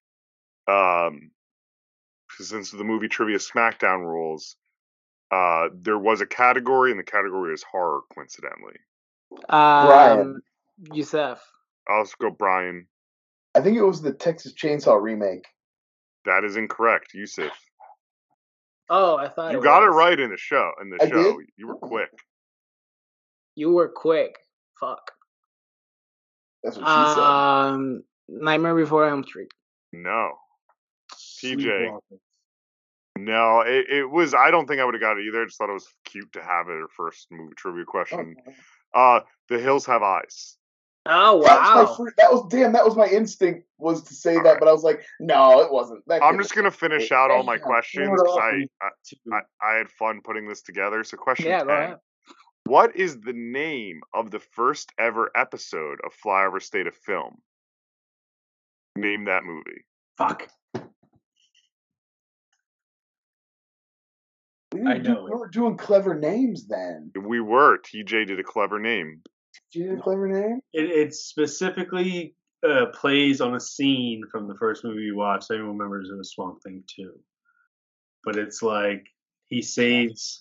since the movie Trivia Smackdown rules, there was a category, and the category is horror, coincidentally. Brian. Yusuf. I'll just go Brian. I think it was the Texas Chainsaw remake. That is incorrect, Yusuf. Oh, I thought you got it right in the show. Did? You were quick. You were quick. Fuck. That's what she said. Nightmare Before Elm Street. No. TJ. Sleepwalkers. No, it was. I don't think I would have got it either. I just thought it was cute to have it. Our first movie trivia question. The Hills Have Eyes. Oh That was my instinct was to say that, but I was like, no, it wasn't. I'm just gonna finish out all my Damn. questions because I had fun putting this together. So question 10. go ahead. What is the name of the first ever episode of Flyover State of Film? Name that movie. Fuck. We were doing clever names then. We were. TJ did a clever name. Did you do a clever name? It specifically plays on a scene from the first movie you watched. Everyone remembers it was Swamp Thing 2. But it's like he saves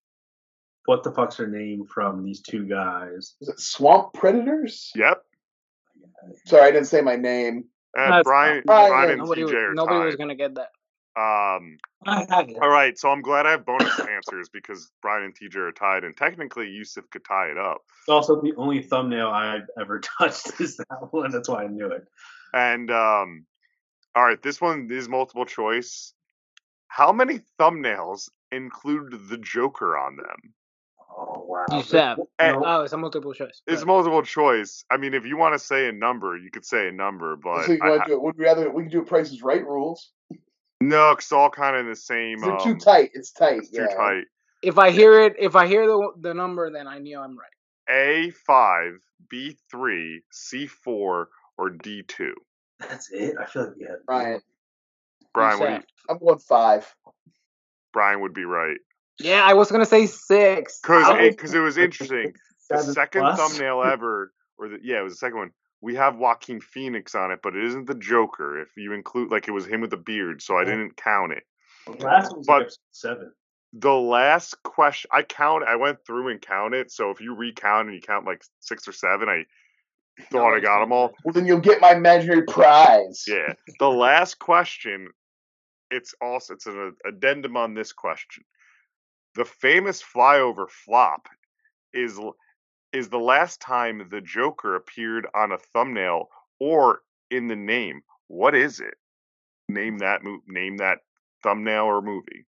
what the fuck's her name from these two guys. Is it Swamp Predators? Yep. Sorry, I didn't say my name. Brian and Nobody TJ are nobody tied. was gonna get that. All right, so I'm glad I have bonus answers because Brian and TJ are tied, and technically Yusuf could tie it up. It's also the only thumbnail I've ever touched is that one. That's why I knew it. And all right, this one is multiple choice. How many thumbnails include the Joker on them? Oh wow! Yusuf. And- It's a multiple choice. It's multiple choice. I mean, if you want to say a number, you could say a number, but So you want to do it? We can do it Price is Right rules. no, it's all kind of the same. It's too tight. It's tight. It's too tight. If I hear the number, then I knew I'm right. A5, B3, C4, or D2. That's it. I feel like we had Brian, Brian, Yusuf. I'm going 5. Brian would be right. Yeah, I was gonna say 6. Because it was interesting. The 7 second plus? thumbnail ever, it was the second one. We have Joaquin Phoenix on it, but it isn't the Joker. If you include, it was him with the beard, so I didn't count it. The last one was But- episode 7. The last question, I went through and counted. So if you recount and you count 6 or 7, I thought I got them all. Well, then you'll get my imaginary prize. Yeah. The last question, it's an addendum on this question. The famous flyover flop is the last time the Joker appeared on a thumbnail or in the name. What is it? Name that thumbnail or movie.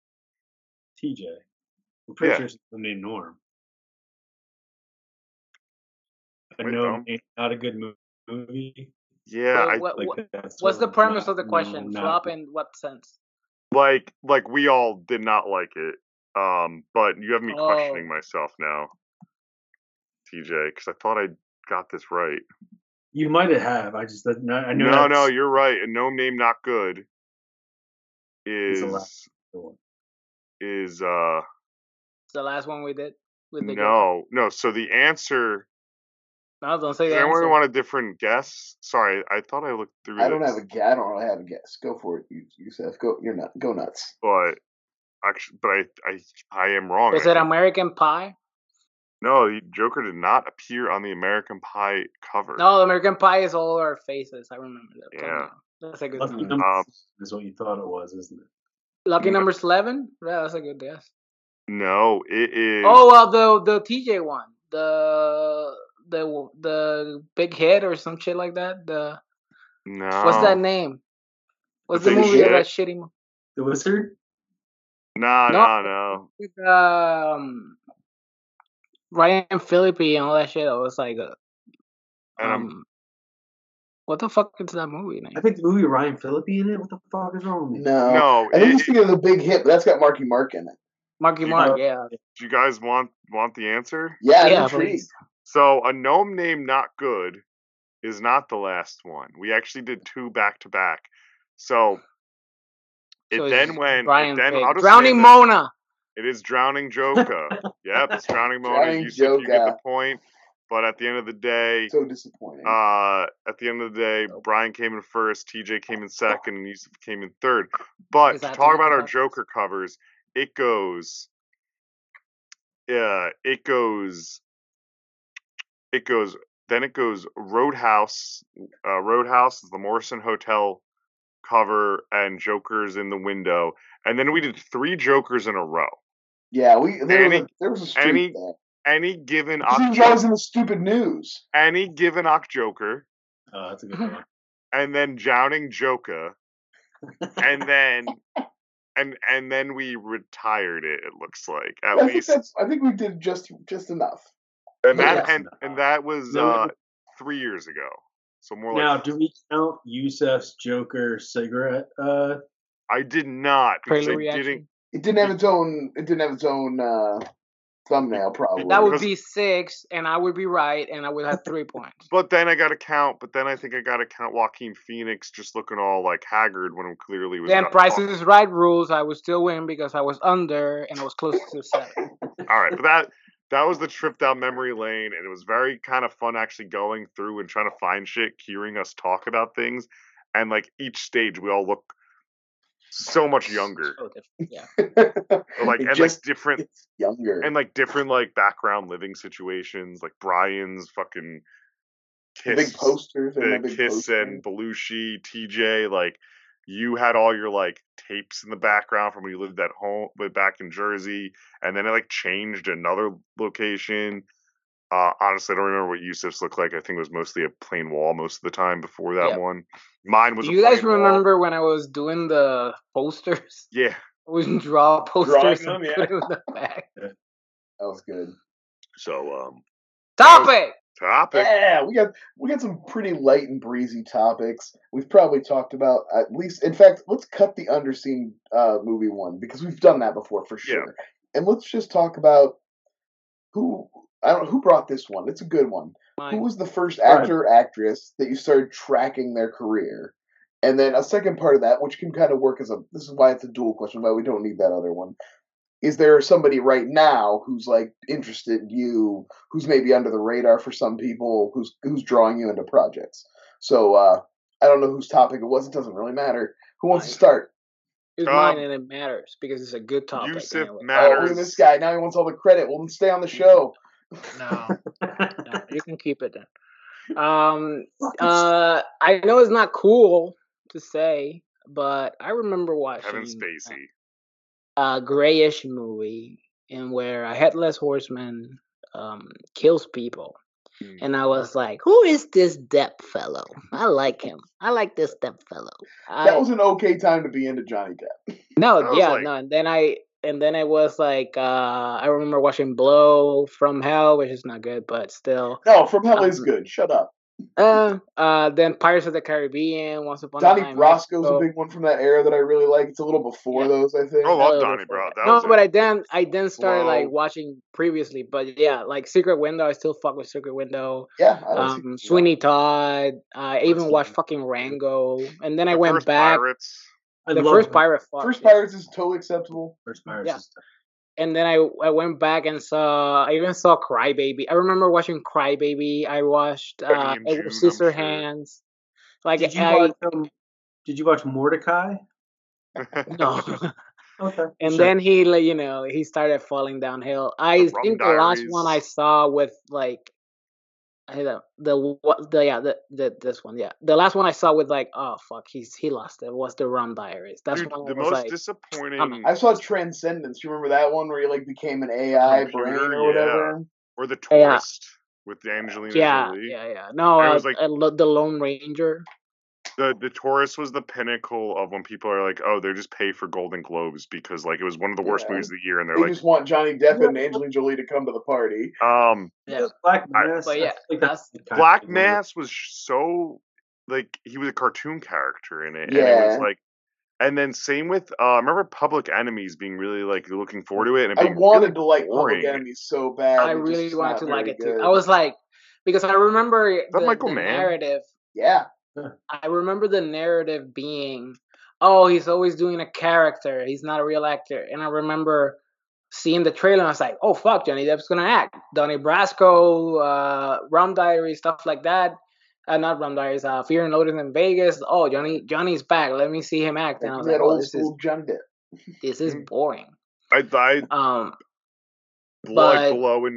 TJ. I'm pretty Yeah. sure it's the name Norm. I Wait, know no. it's not a good movie. Yeah, What's the premise of the question? Flop in what sense? like we all did not like it. But you have me Oh. questioning myself now, TJ, because I thought I got this right. You might have. I just I know. No, you're right. A gnome name not good It's is the last one. It's the last one we did with the Joker. no. So the answer. No, don't say Does that. anyone want a different guess? Sorry, I thought I looked through. I don't this, have a guess. Go for it, Yusuf. Go nuts. But actually, I am wrong. Is it American Pie? No, the Joker did not appear on the American Pie cover. No, American Pie is all our faces. I remember that. Yeah. That's a good Lucky one. number is what you thought it was, isn't it? Lucky number 11? Yeah, that's a good guess. No, it is. Oh, well, the TJ one. The big hit or some shit like that. No. What's that name? What's The the Big movie of Hit? that shitty movie? The Wizard? No. With Ryan Phillippe and all that shit. I was like, what the fuck is that movie name? I think the movie with Ryan Phillippe in it? What the fuck is wrong with me? No. I think he's thinking of The Big Hit, but that's got Marky Mark in it. Marky Mark, yeah. Do you guys want the answer? Yeah, I'm Yeah, intrigued. please. So a gnome name not good is not the last one. We actually did 2 back to back. So it So then it's went. Brian Then Pig. I'll just Drowning say Mona. It is Drowning Joker. Yep, it's Drowning Mona. Drowning You get the Joker. point. But at the end of the day, So disappointing. at the end of the day, Brian came in first, TJ came in second, and Yusuf came in third. But Is to that talk the about our covers? Joker covers, it goes. Then it goes Roadhouse. Roadhouse is the Morrison Hotel cover, and Joker's in the window. And then we did 3 Jokers in a row. Yeah, there was a any streak there. Any given This is always in the stupid news. any given Joker That's a good one. and then Drowning Joka, and then and then we retired it. It looks like at I think least, I think we did just enough. and Yeah. that was No, 3 years ago. So more now, like do we count Yusef's Joker cigarette? I did not because Trailer I didn't. reaction. It didn't have its own. It didn't have its own thumbnail, probably. That would Because- be 6, and I would be right, and I would have 3 points. But then I got to count. But then I think I got to count Joaquin Phoenix just looking all like haggard when clearly was. Then about Price talking. is Right rules. I would still win because I was under, and I was close to 7. All right, but that was the trip down memory lane, and it was very kind of fun actually going through and trying to find shit, hearing us talk about things, and like each stage we all look so much younger, So different, yeah. or, like It and just like different gets younger. and like different like background living situations, like Brian's fucking The Kiss, big posters and the my big Kiss poster. and Belushi, TJ, like you had all your like tapes in the background from when you lived at home, but back in Jersey, and then it like changed to another location. Honestly, I don't remember what Yusuf's looked like. I think it was mostly a plain wall most of the time before that Yep. one. Mine was. Do a you guys plain wall. remember when I was doing the posters? Yeah. I would draw posters them, and yeah. put them in the back. That was good. So Topic! topic. Yeah, we got some pretty light and breezy topics. We've probably talked about at least. In fact, let's cut the Underseen movie one because we've done that before for sure. And let's just talk about who brought this one. It's a good one. Who was the first actor or actress that you started tracking their career? And then a second part of that, which can kind of work as this is why it's a dual question, why we don't need that other one. Is there somebody right now who's like interested in you, who's maybe under the radar for some people, who's drawing you into projects? So I don't know whose topic it was. It doesn't really matter. Who wants to start? It's mine and it matters because it's a good topic. Yusuf anyway. matters. Oh, look at this guy. Now he wants all the credit. Well, then stay on the show. No, you can keep it then. I know it's not cool to say, but I remember watching Kevin Spacey. a grayish movie in where a headless horseman kills people. And I was like, who is this Depp fellow? I like him. I like this Depp fellow. That was an okay time to be into Johnny Depp. No, That was yeah, like- no. And then it was like I remember watching Blow from Hell, which is not good, but still. No, From Hell is good. Shut up. Then Pirates of the Caribbean, Once Upon a Donnie Time. Brasco's Mexico. a big one from that era that I really like. It's a little before those, I think. I love little Donnie before Bro. that. That No, was but it. I then started like Blow. watching previously, but yeah, like Secret Window. I still fuck with Secret Window. Yeah, I like Secret Window. Sweeney Todd. I even First watched one. fucking Rango, and then I The went first back. Pirates. I The love first that. pirate. Fuck, First yeah. Pirates is totally acceptable. First Pirates. Yeah. is tough. And then I went back and I even saw Crybaby. I remember watching Crybaby. I watched Benny and Edward June, I'm sure. Scissorhands. Like Did you watch Mordecai? no. Okay. And Sure. then he started falling downhill. I The Rum think the last Diaries. one I saw with like this one, yeah. The last one I saw with like, oh fuck, he lost it. Was the Rum Diaries. That's Dude, when the I was most like, disappointing, I saw Transcendence. You remember that one where he like became an AI brain Computer, or whatever? or the Yeah. tourist with Angelina yeah, Jolie. yeah. No, And it was like- the Lone Ranger. The tourist was the pinnacle of when people are like, oh, they're just paid for Golden Globes because like it was one of the worst Yeah. movies of the year, and they're They like, just want Johnny Depp and Angelina Jolie to come to the party. Yeah. Black Mass. But yeah, I think that's- the kind Black of one that- Mass was so like he was a cartoon character in it, and it was Yeah. like, and then same with I remember Public Enemies being really like looking forward to it, and it I being wanted really to like boring. Public Enemies so bad. I it just really is wanted not to like very it too. good. I was like, because I remember that Michael the Mann? narrative. Yeah. I remember the narrative being, oh, he's always doing a character. He's not a real actor. And I remember seeing the trailer and I was like, oh, fuck, Johnny Depp's going to act. Donnie Brasco, Rum Diaries, stuff like that. Not Rum Diaries, Fear and Loathing in Vegas. Oh, Johnny's back. Let me see him act. And I was that like, oh, old this school Johnny Depp. is boring. I But-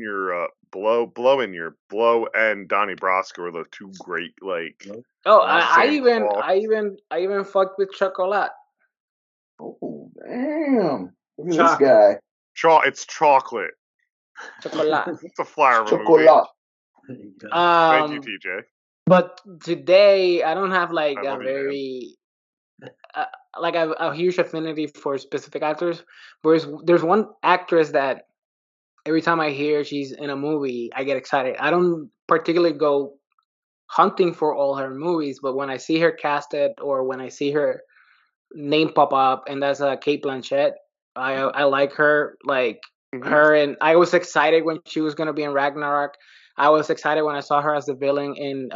Blow and Donnie Brasco were the two great like. Oh, I Same even fucked with Chocolat. Oh, damn. Look at Chocolate. this guy. It's chocolate. Chocolat. It's a flower of a movie. Chocolat. Thank you, TJ. But today, I don't have like I a love you, man. very like a huge affinity for specific actors. Whereas there's one actress that every time I hear she's in a movie, I get excited. I don't particularly go hunting for all her movies, but when I see her casted or when I see her name pop up, and that's Kate Blanchett, I like her. Like Mhm. her, and I was excited when she was gonna be in Ragnarok. I was excited when I saw her as the villain in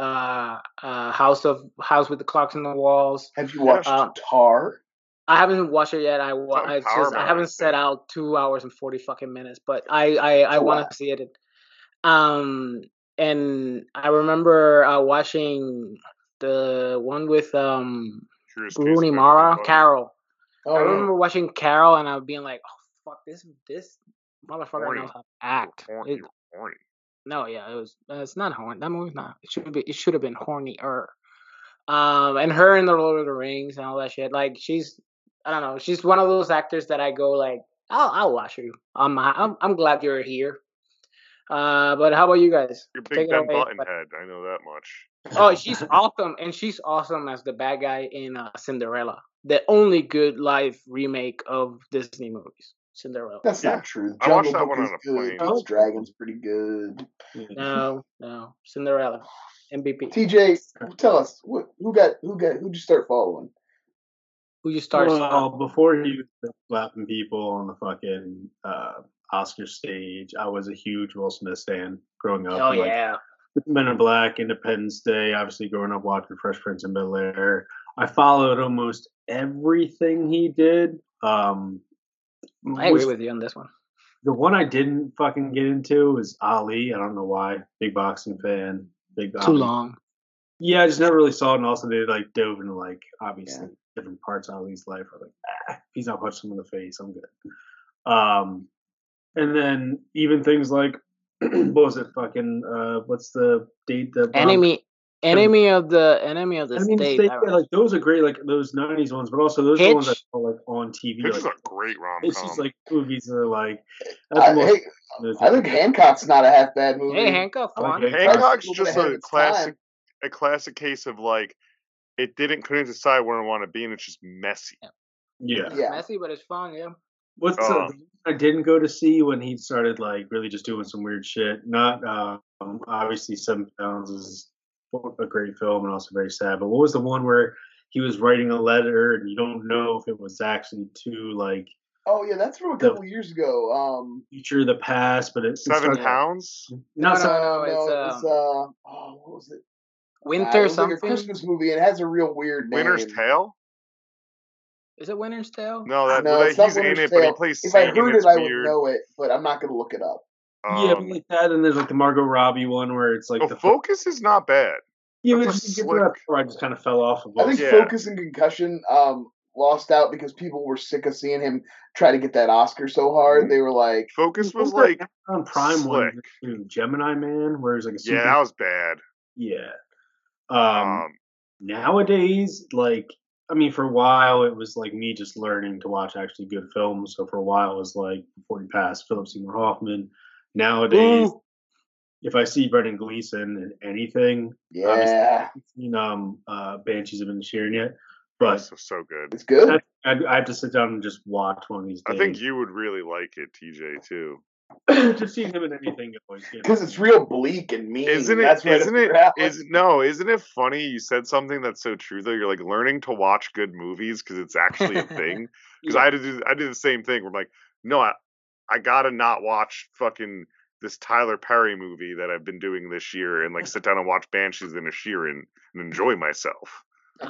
House with the Clocks on the Walls. Have you watched Um, Tar? I haven't watched it yet. on I just I Paramount, I haven't set think. out 2 hours and 40 fucking minutes, but I Oh, want wow. to see it. Um, and I remember watching the one with Curious Case Rooney of Benjamin Mara, Button. Carol. Oh, I yeah. remember watching Carol and I being like, "Oh fuck, this motherfucker Horny. knows how to act." You were horny. No, yeah, it was. It's not horny. That movie's not. It should be. It should have been hornier. And her in the Lord of the Rings and all that shit. Like she's, I don't know. She's one of those actors that I go like, I'll watch you. I'm glad you're here. But how about you guys? You're Take Big it Ben away. Buttonhead. I know that much. Oh, she's awesome, and she's awesome as the bad guy in Cinderella, the only good live remake of Disney movies. Cinderella. That's Yeah. not true. I watched Jungle that Book one is on a good. plane. Pete's Dragon's pretty good. No, Cinderella, MVP. TJ, tell us who'd you start following? Who you start? Well, before he was slapping people on the fucking Oscar stage, I was a huge Will Smith fan growing up. Oh Like, yeah. Men in Black, Independence Day, obviously growing up watching Fresh Prince of Bel Air. I followed almost everything he did. I agree with you on this one. The one I didn't fucking get into is Ali. I don't know why. Big boxing fan. Big Too Ali. long. Yeah, I just never really saw it. And also, they like dove into like obviously different parts of Ali's life. I was like, if he's not punching him in the face, I'm good. And then even things like, what was it? Fucking what's the date? The Enemy of the Enemy of the state. State. Yeah, like those are great, like those '90s ones, but also those are the ones that Hitch. are like on TV. Hitch is Like, a great rom it's just com. like movies that are like. That's the most, I think Hancock's not a half bad movie. Hey, Hancock, I like fun. Hancock. Hancock's a little bit just ahead of a its classic, time. a classic case of like it couldn't decide where I want to be, and it's just messy. Yeah. Yeah. Messy, but it's fun. Yeah. What's the one I didn't go to see when he started like really just doing some weird shit? Not obviously 7 Pounds is a great film and also very sad. But what was the one where he was writing a letter and you don't know if it was actually to like Oh yeah, that's from a couple years ago. future the past, but it's 7 Pounds. No, It's it's what was it? Winter it was like a something. Christmas movie. And it has a real weird name. Winter's Tale. Is it Winter's Tale? No, it's not he's in Winter's it, but he Tale. plays If I Satan. heard It's it, I would weird. know it, but I'm not gonna look it up. Yeah, but like that, and there's like the Margot Robbie one where it's like the Focus is not bad. Yeah, but That's just a get to that where I just kind of fell off of I think it. Focus and Concussion lost out because people were sick of seeing him try to get that Oscar so hard. They were like, Focus was like on Prime slick. one too, Gemini Man, where he's like a super. Yeah, that was bad. Yeah. Nowadays, like, I mean, for a while it was like me just learning to watch actually good films. So for a while it was like before he passed, Philip Seymour Hoffman. Nowadays, if I see Brendan Gleeson in anything, obviously I haven't seen Banshees of Inisherin yet, but it's so good. It's good. I have to sit down and just watch one of these days. I think you would really like it, TJ, too. Just seeing him in anything because it's real bleak and mean. Isn't it? That's right Isn't it funny? You said something that's so true though. You're like learning to watch good movies because it's actually a thing. Because I did the same thing. Where I'm like, no, I gotta not watch fucking this Tyler Perry movie that I've been doing this year and like sit down and watch Banshees of Inisherin and enjoy myself.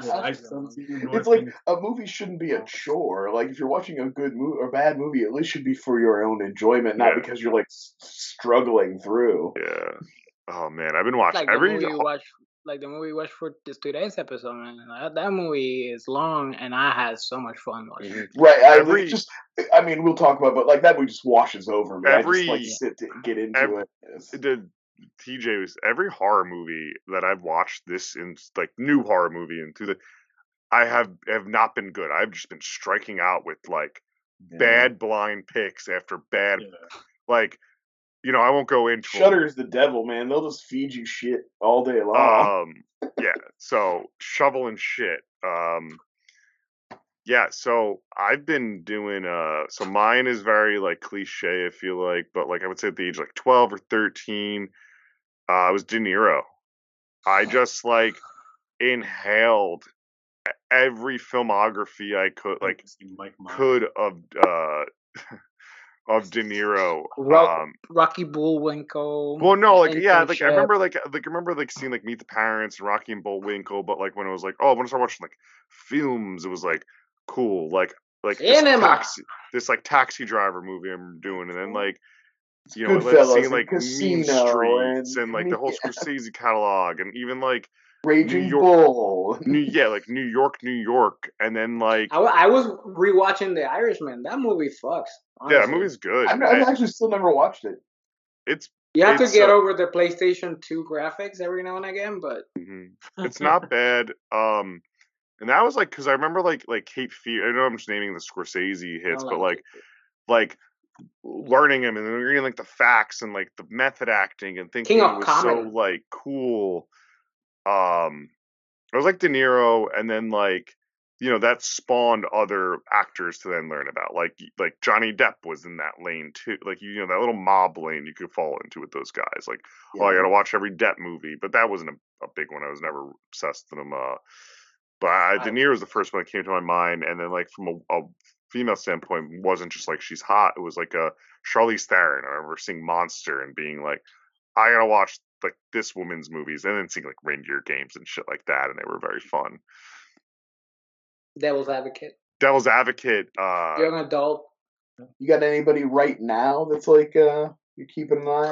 It's like a movie shouldn't be a chore. Like if you're watching a good movie or bad movie, at least should be for your own enjoyment, not because you're like struggling through. Yeah. Oh man, I've been watching like the movie we watched for today's episode, man. That movie is long, and I had so much fun watching it. Right. I mean, we'll talk about, but like that movie just washes over me. I just like sit to get into it. TJ was every horror movie that I've watched this in like new horror movie and I have not been good. I've just been striking out with like bad blind picks after bad like I won't go into Shudder is the devil, man. They'll just feed you shit all day long. Yeah, so shovel and shit. Yeah, so I've been doing so mine is very like cliche, I feel like, but like I would say at the age of like 12 or 13, I was De Niro. I just like inhaled every filmography I could of De Niro. Rocky Bullwinkle. Well, no, like Internship. yeah, like I remember seeing like Meet the Parents and Rocky and Bullwinkle, but like when it was like, oh, when I started watching like films, it was like cool, like Cinema. this like Taxi Driver movie I'm doing, and then like Goodfellas seeing and like Mean Casino Streets and like the whole yeah. Scorsese catalog, and even like Raging Bull. like New York, and then like I was rewatching The Irishman. That movie fucks. Honestly. yeah, that movie's good. I've actually still never watched it. You have to get over the PlayStation 2 graphics every now and again, but it's not bad. And that was like because I remember like Cape Fear. I know I'm just naming the Scorsese hits, but like learning him and then reading like the facts and like the method acting and thinking King it of was comedy. so like cool. It was like De Niro, and then like that spawned other actors to then learn about. Like Johnny Depp was in that lane too. Like that little mob lane you could fall into with those guys. Like I gotta watch every Depp movie, but that wasn't a big one. I was never obsessed with him. But De Niro was the first one that came to my mind, and then like from a female standpoint, it wasn't just like she's hot. It was like a Charlize Theron. I remember seeing Monster and being like, I gotta watch like this woman's movies, and then seeing like Reindeer Games and shit like that, and they were very fun. Devil's Advocate. Young adult. You got anybody right now that's like you're keeping an eye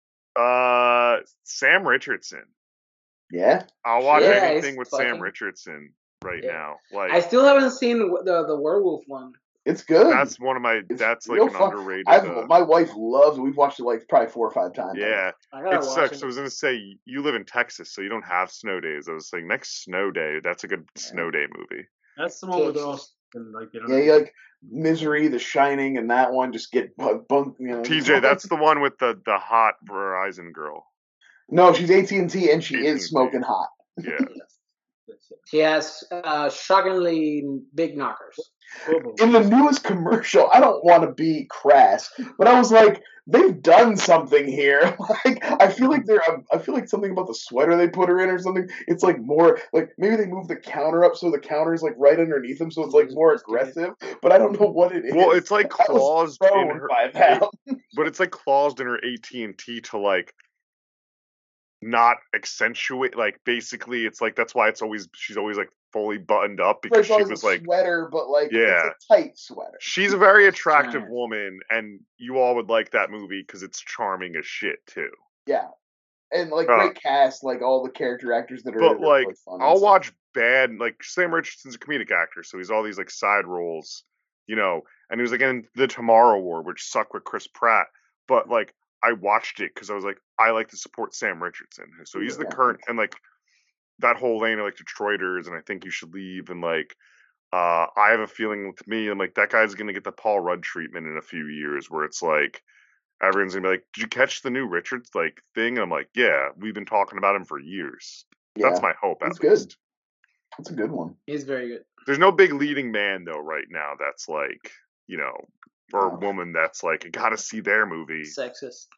on? Sam Richardson. Yeah, I'll watch anything with Sam Richardson now. Like I still haven't seen the werewolf one. It's good. That's one of my. That's like an underrated. My wife loves it. We've watched it like probably 4 or 5 times. Yeah, it sucks. I was gonna say you live in Texas, so you don't have snow days. I was saying next snow day, that's a good snow day movie. That's the one with Austin. Like like Misery, The Shining, and that one just get bunked. TJ, that's the one with the hot Verizon girl. No, she's AT&T, and she is smoking hot. Yeah. She has shockingly big knockers. In the newest commercial, I don't want to be crass, but I was like, they've done something here. Like, I feel like something about the sweater they put her in or something. It's like more like maybe they moved the counter up so the counter is like right underneath them, so it's like more aggressive. But I don't know what it is. Well, it's like claused in her. By that. But it's like claused in her AT&T to like not accentuate, like basically it's like that's why she's always like fully buttoned up because she was like sweater, but like it's a tight sweater. She's a very attractive woman, and you all would like that movie because it's charming as shit too. Yeah, and like great cast, like all the character actors that are. But like, fun I'll watch bad. Like Sam Richardson's a comedic actor, so he's all these like side roles, and he was like in The Tomorrow War, which sucked with Chris Pratt, but like. I watched it because I was like, I like to support Sam Richardson. So he's the current, and like that whole lane of like Detroiters, and I think you should leave. And like, I have a feeling with me, I'm like, that guy's going to get the Paul Rudd treatment in a few years where it's like, everyone's going to be like, did you catch the new Richards like thing? And I'm like, yeah, we've been talking about him for years. Yeah, that's my hope. That's good. That's a good one. He's very good. There's no big leading man though right now that's like, or a woman that's like, I gotta see their movie. Sexist.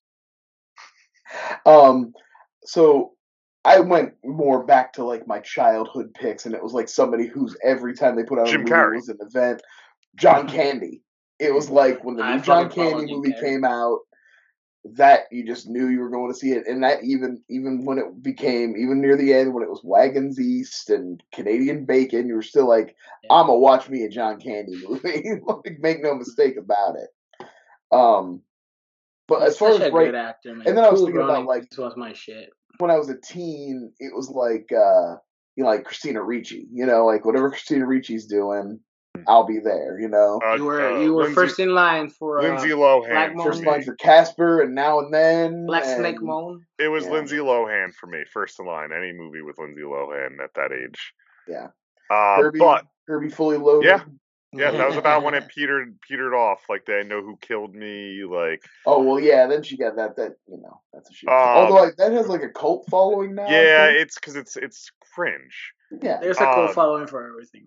So I went more back to like my childhood picks, and it was like somebody who's every time they put out a movie was an event. John Candy. It was like when the new John Candy movie came out, that you just knew you were going to see it, and that even when it became even near the end when it was Wagons East and Canadian Bacon, you were still like, I'm gonna watch me a John Candy movie. Like, make no mistake about it. But as far as good actor, man. And then I was thinking about like was my shit. When I was a teen, it was like like Christina Ricci, like whatever Christina Ricci's doing, I'll be there, You were first in line for Lindsay Lohan. First in line for Casper and Now and Then. Black Snake Moan. It was Lindsay Lohan for me, first in line. Any movie with Lindsay Lohan at that age. Yeah. But Herbie Fully Loaded. Yeah. Yeah, that was about when it petered off. Like, they know who killed me. Like, Oh well, yeah. Then she got that that's a shit. Although that has like a cult following now. yeah, it's because it's cringe. Yeah. There's a cult following for everything.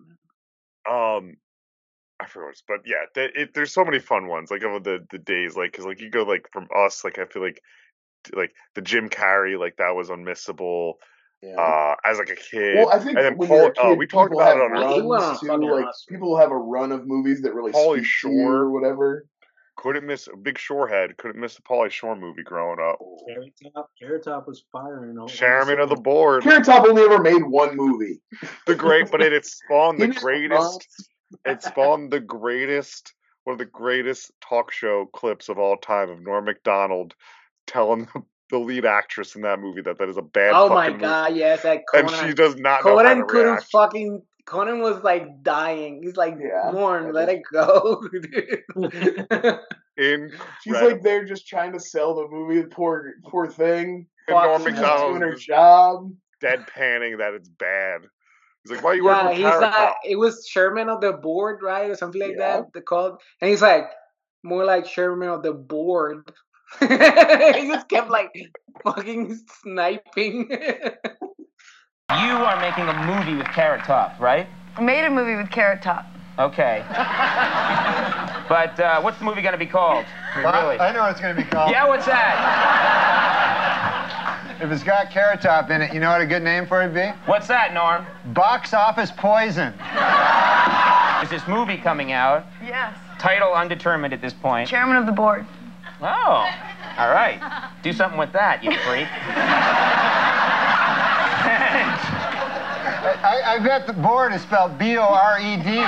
I forgot, but yeah, there's so many fun ones. Like, of the days, like, because like you go like from Us, like I feel like the Jim Carrey, like that was unmissable. Yeah. As like a kid. Well, I think and then when you're a kid, we talked people about have it on runs too. Like people have a run of movies that really Pauly speak Shore to you or whatever. Couldn't miss Big Shorehead. Couldn't miss the Pauly Shore movie growing up. Carrot Top was firing. Chairman of the Board. Carrot Top only ever made one movie. But it spawned the greatest. It spawned the greatest, one of the greatest talk show clips of all time of Norm Macdonald telling the lead actress in that movie that is a bad. Oh fucking my god, movie. yes, that Conan. And she does not Conan know how to couldn't react. fucking. Conan was like dying. He's like, Lorne, let it go. She's like there just trying to sell the movie. Poor thing. And Norm Macdonald doing her job. Deadpanning that it's bad. He's like, why are you working with he's Carrot like, Top? it was Chairman of the Board, right, or something like that. The called, and he's like, more like Chairman of the Board. He just kept like fucking sniping. You are making a movie with Carrot Top, right? I made a movie with Carrot Top. Okay. But what's the movie going to be called? Well, Really? I know what it's going to be called. Yeah, what's that? If it's got Carrot Top in it, you know what a good name for it would be? What's that, Norm? Box Office Poison. Is this movie coming out? Yes. Title undetermined at this point. Chairman of the Board. Oh, all right. Do something with that, you freak. I bet the board is spelled B-O-R-E-D.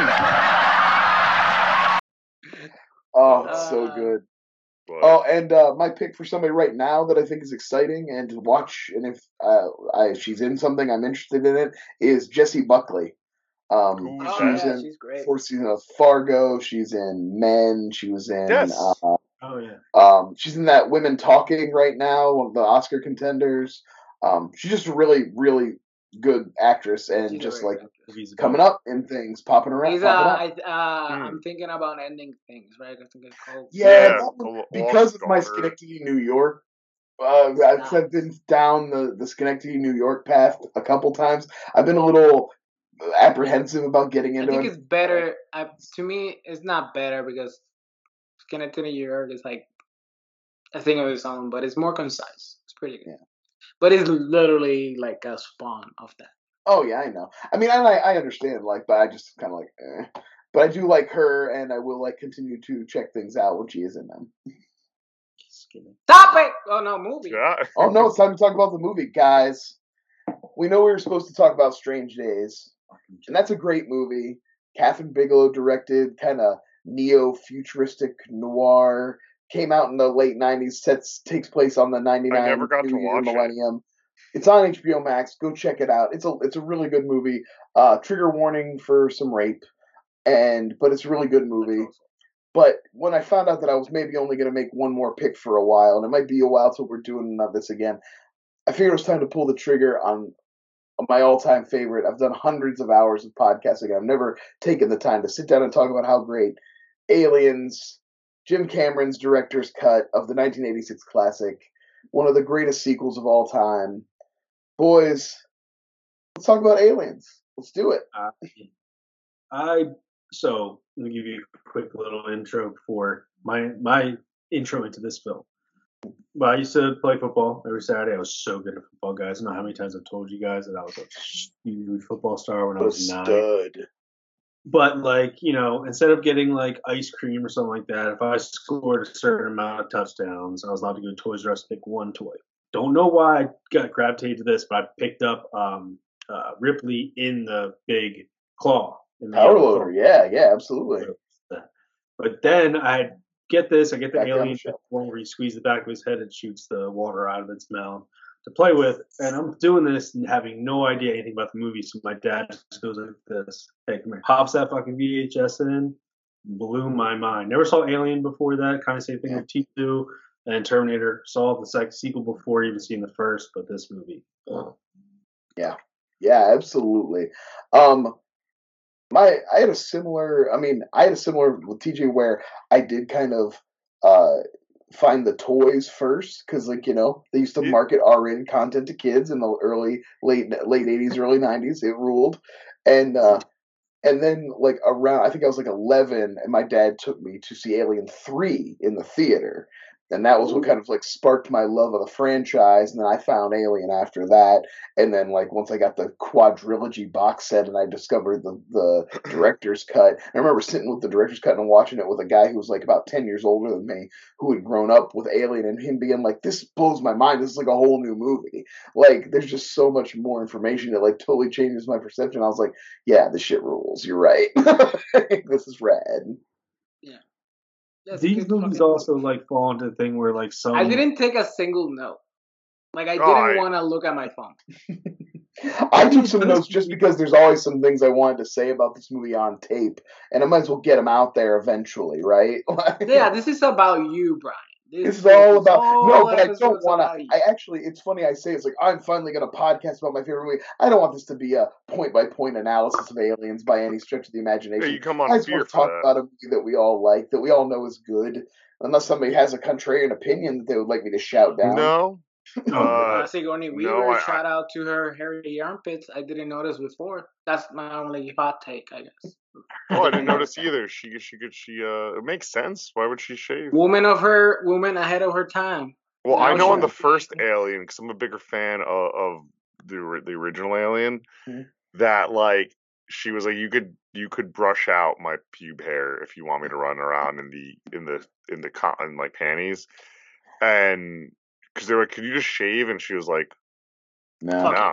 Oh, it's so good. Oh, and my pick for somebody right now that I think is exciting and to watch, and if she's in something I'm interested in it, is Jessie Buckley. She's great. Fourth season of Fargo. She's in Men. She was in. Yes. She's in that Women Talking right now, one of the Oscar contenders. She's just a really, really good actress, and she's just like coming up in things, popping around. He's, I'm thinking about Ending Things, right? I think it's called. Yeah, because of my Schenectady, New York. I've been down the Schenectady, New York path a couple times. I've been a little apprehensive about getting into it. I think it's better. To me, it's not better because Schenectady, New York is like a thing of its own, but it's more concise. It's pretty good. Yeah. But it's literally like a spawn of that. Oh yeah, I know. I mean, I understand, like, but I just kind of like, But I do like her, and I will like continue to check things out when she is in them. Stop it! Oh no, movie. Yeah. Oh no, it's time to talk about the movie, guys. We know we were supposed to talk about Strange Days, and that's a great movie. Catherine Bigelow directed, kind of neo-futuristic noir. Came out in the late 90s, takes place on the 99 I never got to watch millennium. It's on HBO Max. Go check it out. It's a really good movie. Trigger warning for some rape, but it's a really good movie. But when I found out that I was maybe only going to make one more pick for a while, and it might be a while till we're doing this again, I figured it was time to pull the trigger on my all-time favorite. I've done hundreds of hours of podcasting. I've never taken the time to sit down and talk about how great Aliens, Jim Cameron's director's cut of the 1986 classic, one of the greatest sequels of all time. Boys, let's talk about Aliens. Let's do it. So let me give you a quick little intro for my intro into this film. Well, I used to play football every Saturday. I was so good at football, guys. I don't know how many times I've told you guys that I was a huge football star when I was 9. Stud. But, like, you know, instead of getting, like, ice cream or something like that, if I scored a certain amount of touchdowns, I was allowed to go to Toys R Us to pick one toy. Don't know why I got gravitated to this, but I picked up Ripley in the big claw. Power loader, yeah, absolutely. But then I get the alien one where he squeezes the back of his head and shoots the water out of its mouth to play with, and I'm doing this and having no idea anything about the movie, so my dad just goes like this, hey, come here, pops that fucking VHS in, blew my mind. Never saw Alien before that, kind of same thing with T2 and Terminator, saw the second sequel before even seeing the first, but this movie. Yeah, absolutely. I had a similar. I mean, I had a similar with TJ where I did kind of find the toys first because, like, they used to market R-rated content to kids in the late '80s, early '90s. It ruled, and then like around, I think I was like 11, and my dad took me to see Alien 3 in the theater. And that was what kind of like sparked my love of the franchise. And then I found Alien after that. And then like once I got the quadrilogy box set and I discovered the director's cut, I remember sitting with the director's cut and watching it with a guy who was like about 10 years older than me, who had grown up with Alien, and him being like, this blows my mind. This is like a whole new movie. Like there's just so much more information that like totally changes my perception. I was like, yeah, this shit rules. You're right. This is rad. These movies also like fall into the thing where like some. I didn't take a single note. Like I didn't want to look at my phone. I took some notes just because there's always some things I wanted to say about this movie on tape, and I might as well get them out there eventually, right? Yeah, this is about you, Brian. This is all about but I don't want to. I actually, it's funny I say it's like I'm finally going to podcast about my favorite movie. I don't want this to be a point by point analysis of Aliens by any stretch of the imagination. Yeah, you come on I just want to talk about a movie that we all like, that we all know is good, unless somebody has a contrarian opinion that they would like me to shout down. No. Sigourney Weaver, shout out to her hairy armpits. I didn't notice before. That's my only hot take, I guess. Oh, I didn't notice either. She it makes sense. Why would she shave? Woman ahead of her time. Well, I know on the first Alien, because I'm a bigger fan of the original Alien, that like she was like, you could brush out my pube hair if you want me to run around in the cotton like panties, and because they were like, could you just shave? And she was like, no.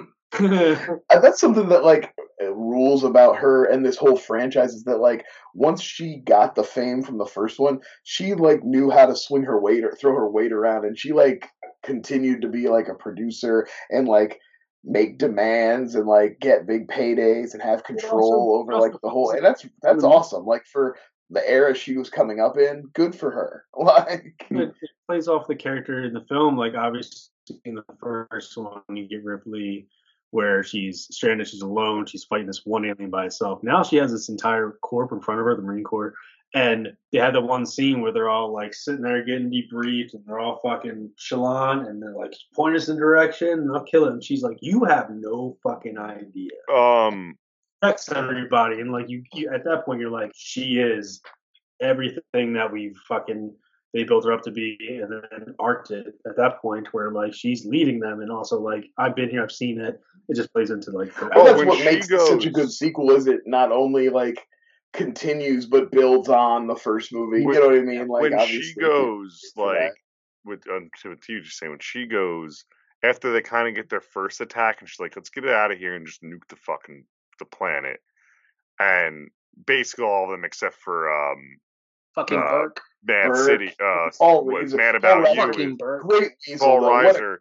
That's something that like rules about her and this whole franchise is that like once she got the fame from the first one, she like knew how to swing her weight or throw her weight around, and she like continued to be like a producer and like make demands and like get big paydays and have control over like the whole, and that's awesome. Like for the era she was coming up in, good for her. Like it plays off the character in the film. Like obviously in the first one, you get Ripley where she's stranded, she's alone, she's fighting this one alien by herself. Now she has this entire corp in front of her, the Marine Corps, and they had the one scene where they're all like sitting there getting debriefed, and they're all fucking Shalon, and they're like, point us in direction, and I'll kill it. And she's like, you have no fucking idea. Text everybody, and like you at that point you're like, she is everything that they built her up to be, and then arced it at that point where like she's leading them, and also like I've been here, I've seen it. It just plays into like. That's what makes it such a good sequel. Is it not only like continues but builds on the first movie? You know what I mean? Like when she goes like with you just saying when she goes after they kind of get their first attack, and she's like, let's get it out of here and just nuke the planet, and basically all of them except for fucking Burke. Mad Burke. City, was Mad About You. Great Paul Reiser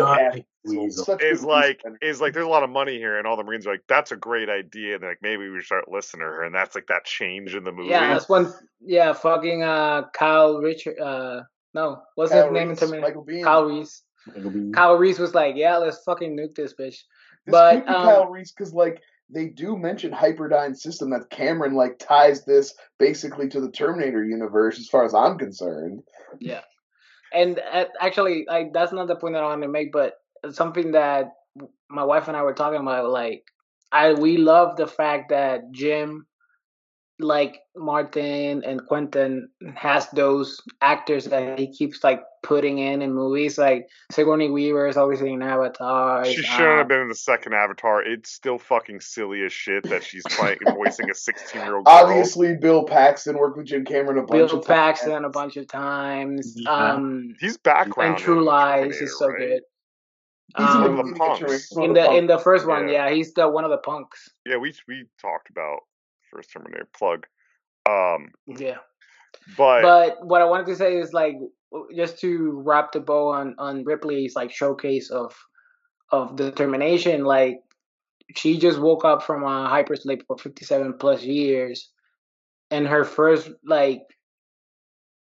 is like there's a lot of money here, and all the Marines are like, that's a great idea, and they're like, maybe we should start listening to her, and that's like that change in the movie. Yeah, that's when fucking Kyle Richard no, what's his name in Terminator? Kyle Reese. Kyle Reese was like, yeah, let's fucking nuke this bitch. But Kyle Reese, because like they do mention Hyperdyne system, that Cameron like ties this basically to the Terminator universe as far as I'm concerned. Yeah. And actually, like that's not the point that I want to make, but something that my wife and I were talking about, like we love the fact that Jim, like Martin and Quentin, has those actors that he keeps like putting in movies. Like Sigourney Weaver is obviously in Avatar. She shouldn't have been in the second Avatar. It's still fucking silly as shit that she's voicing a 16-year-old girl. Obviously, Bill Paxton worked with Jim Cameron a bunch of times. Yeah. He's background and True Lies is so good. He's in the punks. In the first one, yeah, he's one of the punks. Yeah, we talked about first Terminator plug. Yeah. But what I wanted to say is like just to wrap the bow on Ripley's like showcase of determination, like she just woke up from a hypersleep for 57 plus years, and her first like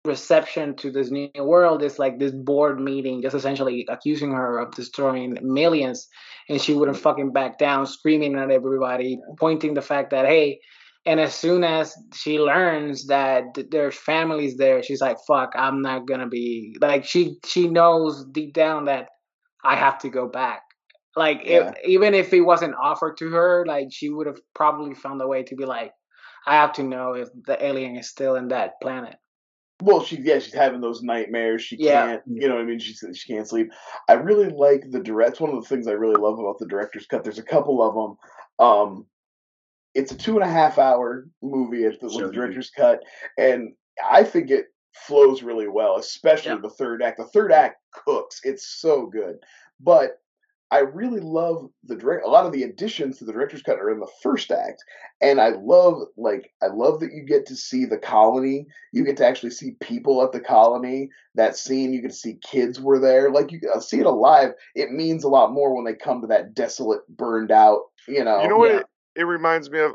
reception to this new world is like this board meeting, just essentially accusing her of destroying millions, and she wouldn't fucking back down, screaming at everybody, pointing the fact that hey. And as soon as she learns that there's families there, she's like, "Fuck, I'm not gonna be like." She knows deep down that I have to go back. Like, even if it wasn't offered to her, like she would have probably found a way to be like, "I have to know if the alien is still in that planet." Well, she's having those nightmares. She can't, you know what I mean? She can't sleep. I really like the direct. It's one of the things I really love about the director's cut. There's a couple of them. It's a 2.5 hour movie with the director's cut, and I think it flows really well, especially the third act. The third act cooks. It's so good. But I really love a lot of the additions to the director's cut are in the first act, and I love that you get to see the colony. You get to actually see people at the colony. That scene, you get to see kids were there. Like, you see it alive. It means a lot more when they come to that desolate, burned out. You know what it reminds me of?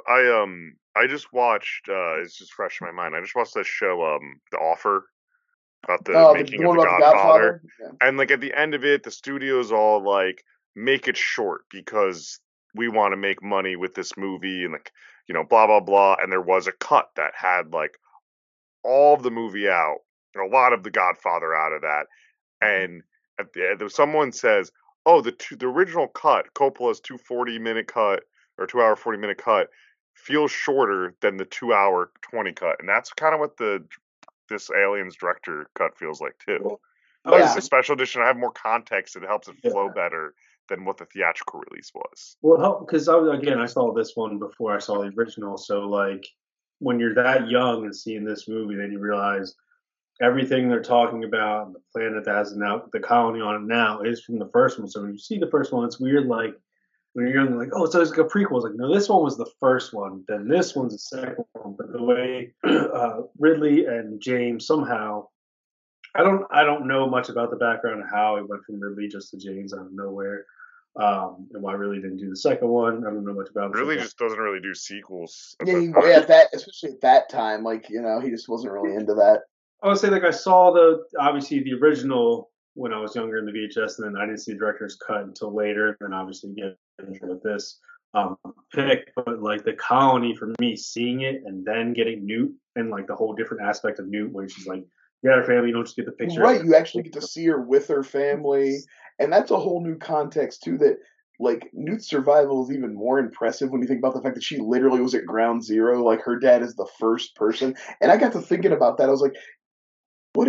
I just watched. It's just fresh in my mind. I just watched this show, The Offer, about the making of the Godfather. And like at the end of it, the studio's all like, make it short because we want to make money with this movie, and like, you know, blah blah blah. And there was a cut that had like all of the movie out and a lot of the Godfather out of that. And at the end, someone says, "Oh, the original cut, Coppola's 240-minute cut or 2-hour 40-minute cut, feels shorter than the 2-hour 20 cut," and that's kind of what this Aliens director cut feels like too. It's a special edition. I have more context. It helps it flow better than what the theatrical release was. Well, because I saw this one before I saw the original. So like, when you're that young and seeing this movie, then you realize everything they're talking about, and the planet that has the colony on it now, is from the first one. So when you see the first one, it's weird. Like, when you're young, like, oh, so it's like a prequel. It's like, no, this one was the first one. Then this one's the second one. But the way Ridley and James somehow, I don't know much about the background of how it went from Ridley just to James out of nowhere, and why Ridley didn't do the second one. I don't know much about him. Ridley just doesn't really do sequels. Especially at that time, like, you know, he just wasn't really into that. I would say, like, I saw obviously the original when I was younger in the VHS, and then I didn't see the director's cut until later. And then obviously get with this pick, but like the colony, for me, seeing it and then getting Newt and like the whole different aspect of Newt, where she's like, you got her family, you don't just get the picture. Right, you actually get to see her with her family, and that's a whole new context too. That like Newt's survival is even more impressive when you think about the fact that she literally was at ground zero. Like, her dad is the first person, and I got to thinking about that. I was like, what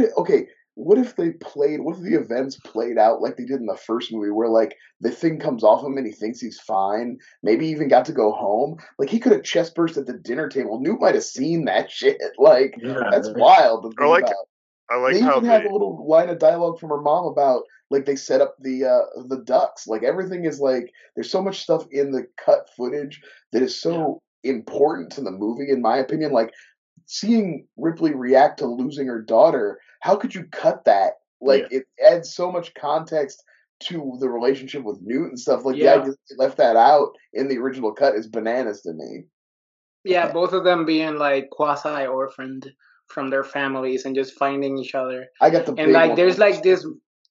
if the events played out like they did in the first movie, where like the thing comes off him and he thinks he's fine, maybe even got to go home. Like, he could have chest burst at the dinner table. Newt might have seen that shit. Like, that's wild to think about. I like they how even have a little line of dialogue from her mom about like they set up the ducks. Like, everything is like, there's so much stuff in the cut footage that is so important to the movie, in my opinion. Like, seeing Ripley react to losing her daughter, how could you cut that? Like, it adds so much context to the relationship with Newt and stuff. Like, the idea that they left that out in the original cut is bananas to me. Yeah, both of them being like quasi-orphaned from their families and just finding each other. I got the and like there's like this,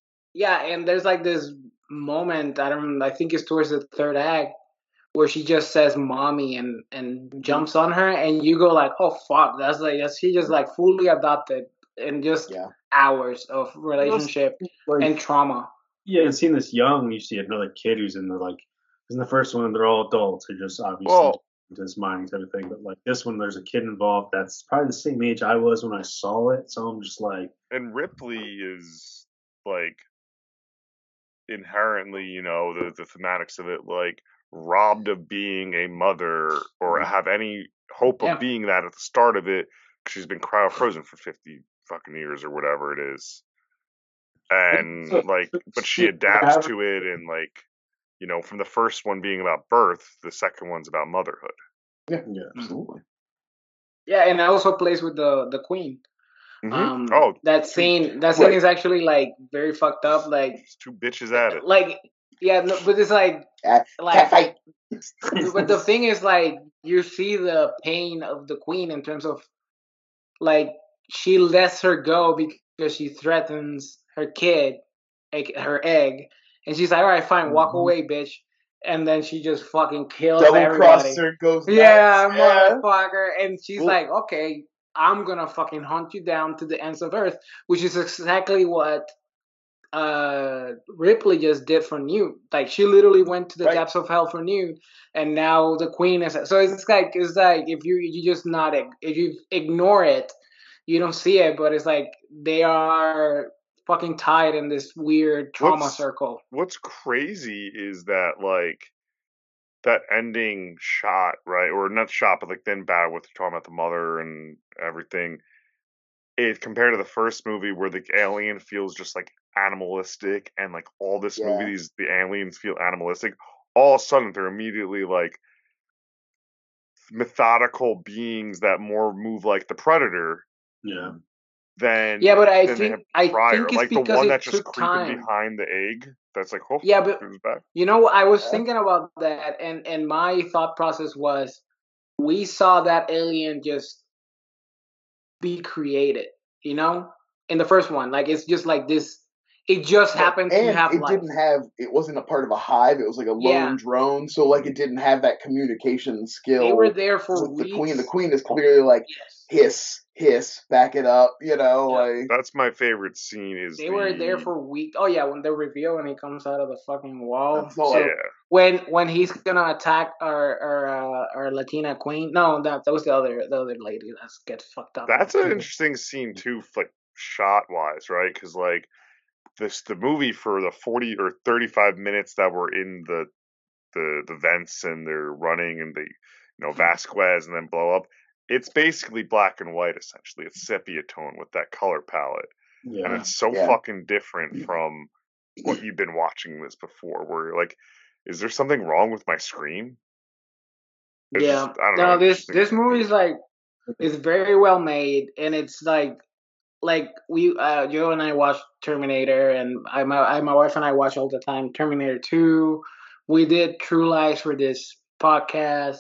and there's like this moment. I think it's towards the third act where she just says "mommy" and jumps on her, and you go like, oh fuck, she just like fully adopted in just hours of relationship and trauma. Yeah, and seeing this young, you see another kid who's in the first one, they're all adults who just obviously just mining type of thing. But like this one, there's a kid involved that's probably the same age I was when I saw it. So I'm just like, and Ripley is like inherently, you know, the thematics of it, like robbed of being a mother or have any hope of being that at the start of it, because she's been cryo-frozen for 50 fucking years or whatever it is. And like, but she adapts to it, and like, you know, from the first one being about birth, the second one's about motherhood. Yeah, absolutely. Yeah, and it also plays with the queen. Mm-hmm. That scene is actually like very fucked up. Like, it's two bitches at it. Like, but it's like, but the thing is, like, you see the pain of the queen in terms of, like, she lets her go because she threatens her kid, her egg, and she's like, "All right, fine, walk away, bitch." And then she just fucking kills Double everybody. crosses her, goes nuts. Yeah, Yeah. motherfucker. And she's like, "Okay, I'm gonna fucking hunt you down to the ends of Earth," which is exactly what Ripley just did for Newt. Like, she literally went to the depths of hell for Newt, and now the Queen is. So it's like if you just not if you ignore it, you don't see it. But it's like they are fucking tied in this weird trauma circle. What's crazy is that, like, that ending shot, right? Or not shot, but like then battle with talking about the mother and everything. It compared to the first movie where the alien feels just like animalistic, and like all this movie, the aliens feel animalistic. All of a sudden, they're immediately like methodical beings that more move like the Predator. Yeah. But I think it's like because the one it that's just took creeping time behind the egg. That's like, oh, yeah, but back. you know, I was thinking about that, and my thought process was, we saw that alien just be created, you know, in the first one. Like, it's just like this. It just happened to have life. It wasn't a part of a hive. It was like a lone drone. So like it didn't have that communication skill. They were there for with weeks. The Queen is clearly like, hiss, back it up, you know, like. That's my favorite scene is they were there for weeks. Oh yeah, when the reveal when he comes out of the fucking wall. So when he's gonna attack our Latina queen. No, that was the other lady that gets fucked up. That's an interesting scene too, like shot wise, right? Because like the movie for the 40 or 35 minutes that were in the vents and they're running and they Vasquez and then blow up. It's basically black and white essentially. It's sepia tone with that color palette, and it's so fucking different from what you've been watching this before. Where you're like, is there something wrong with my screen? It's I don't know. This movie is like, it's very well made, and it's like we Joe and I watch Terminator, and my wife and I watch all the time Terminator 2. We did True Lies for this podcast.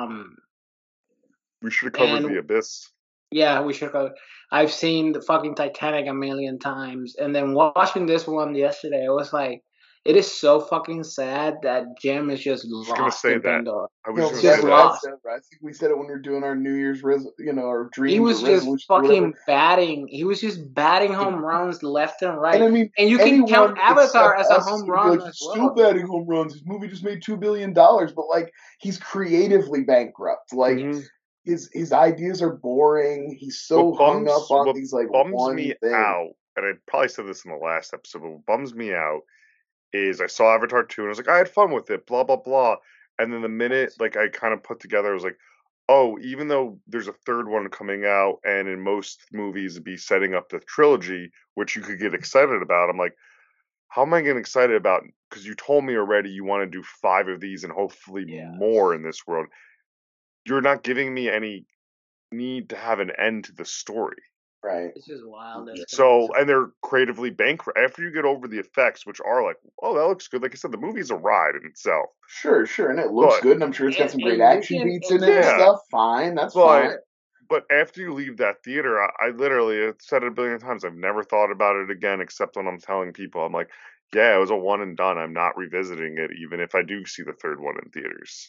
We should have covered The Abyss. Yeah, we should have. I've seen the fucking Titanic a million times, and then watching this one yesterday, I was like, it is so fucking sad that Jim is just lost in Pandora. I was just lost. I think we said it when we were doing our New Year's, our dreams. He was just fucking batting. He was just batting home runs left and right. And I mean, and you can count Avatar as a home run. Like, he's still batting home runs. His movie just made $2 billion, but like he's creatively bankrupt. Like his ideas are boring. He's so hung up on these like one thing. Out, and I probably said this in the last episode, but what bums me out is I saw Avatar 2 and I was like, I had fun with it, blah, blah, blah. And then the minute like I kind of put together, I was like, oh, even though there's a third one coming out and in most movies it'd be setting up the trilogy, which you could get excited about, I'm like, how am I getting excited about? Because you told me already you want to do 5 of these and hopefully more in this world. You're not giving me any need to have an end to the story. Right. It's just wild. So, and they're creatively bankrupt. After you get over the effects, which are like, oh, that looks good. Like I said, the movie's a ride in itself. Sure. And it looks good, and I'm sure it's got some great action beats in it and stuff. Fine, that's fine. But after you leave that theater, I literally said it a billion times. I've never thought about it again, except when I'm telling people. I'm like, yeah, it was a one and done. I'm not revisiting it, even if I do see the third one in theaters.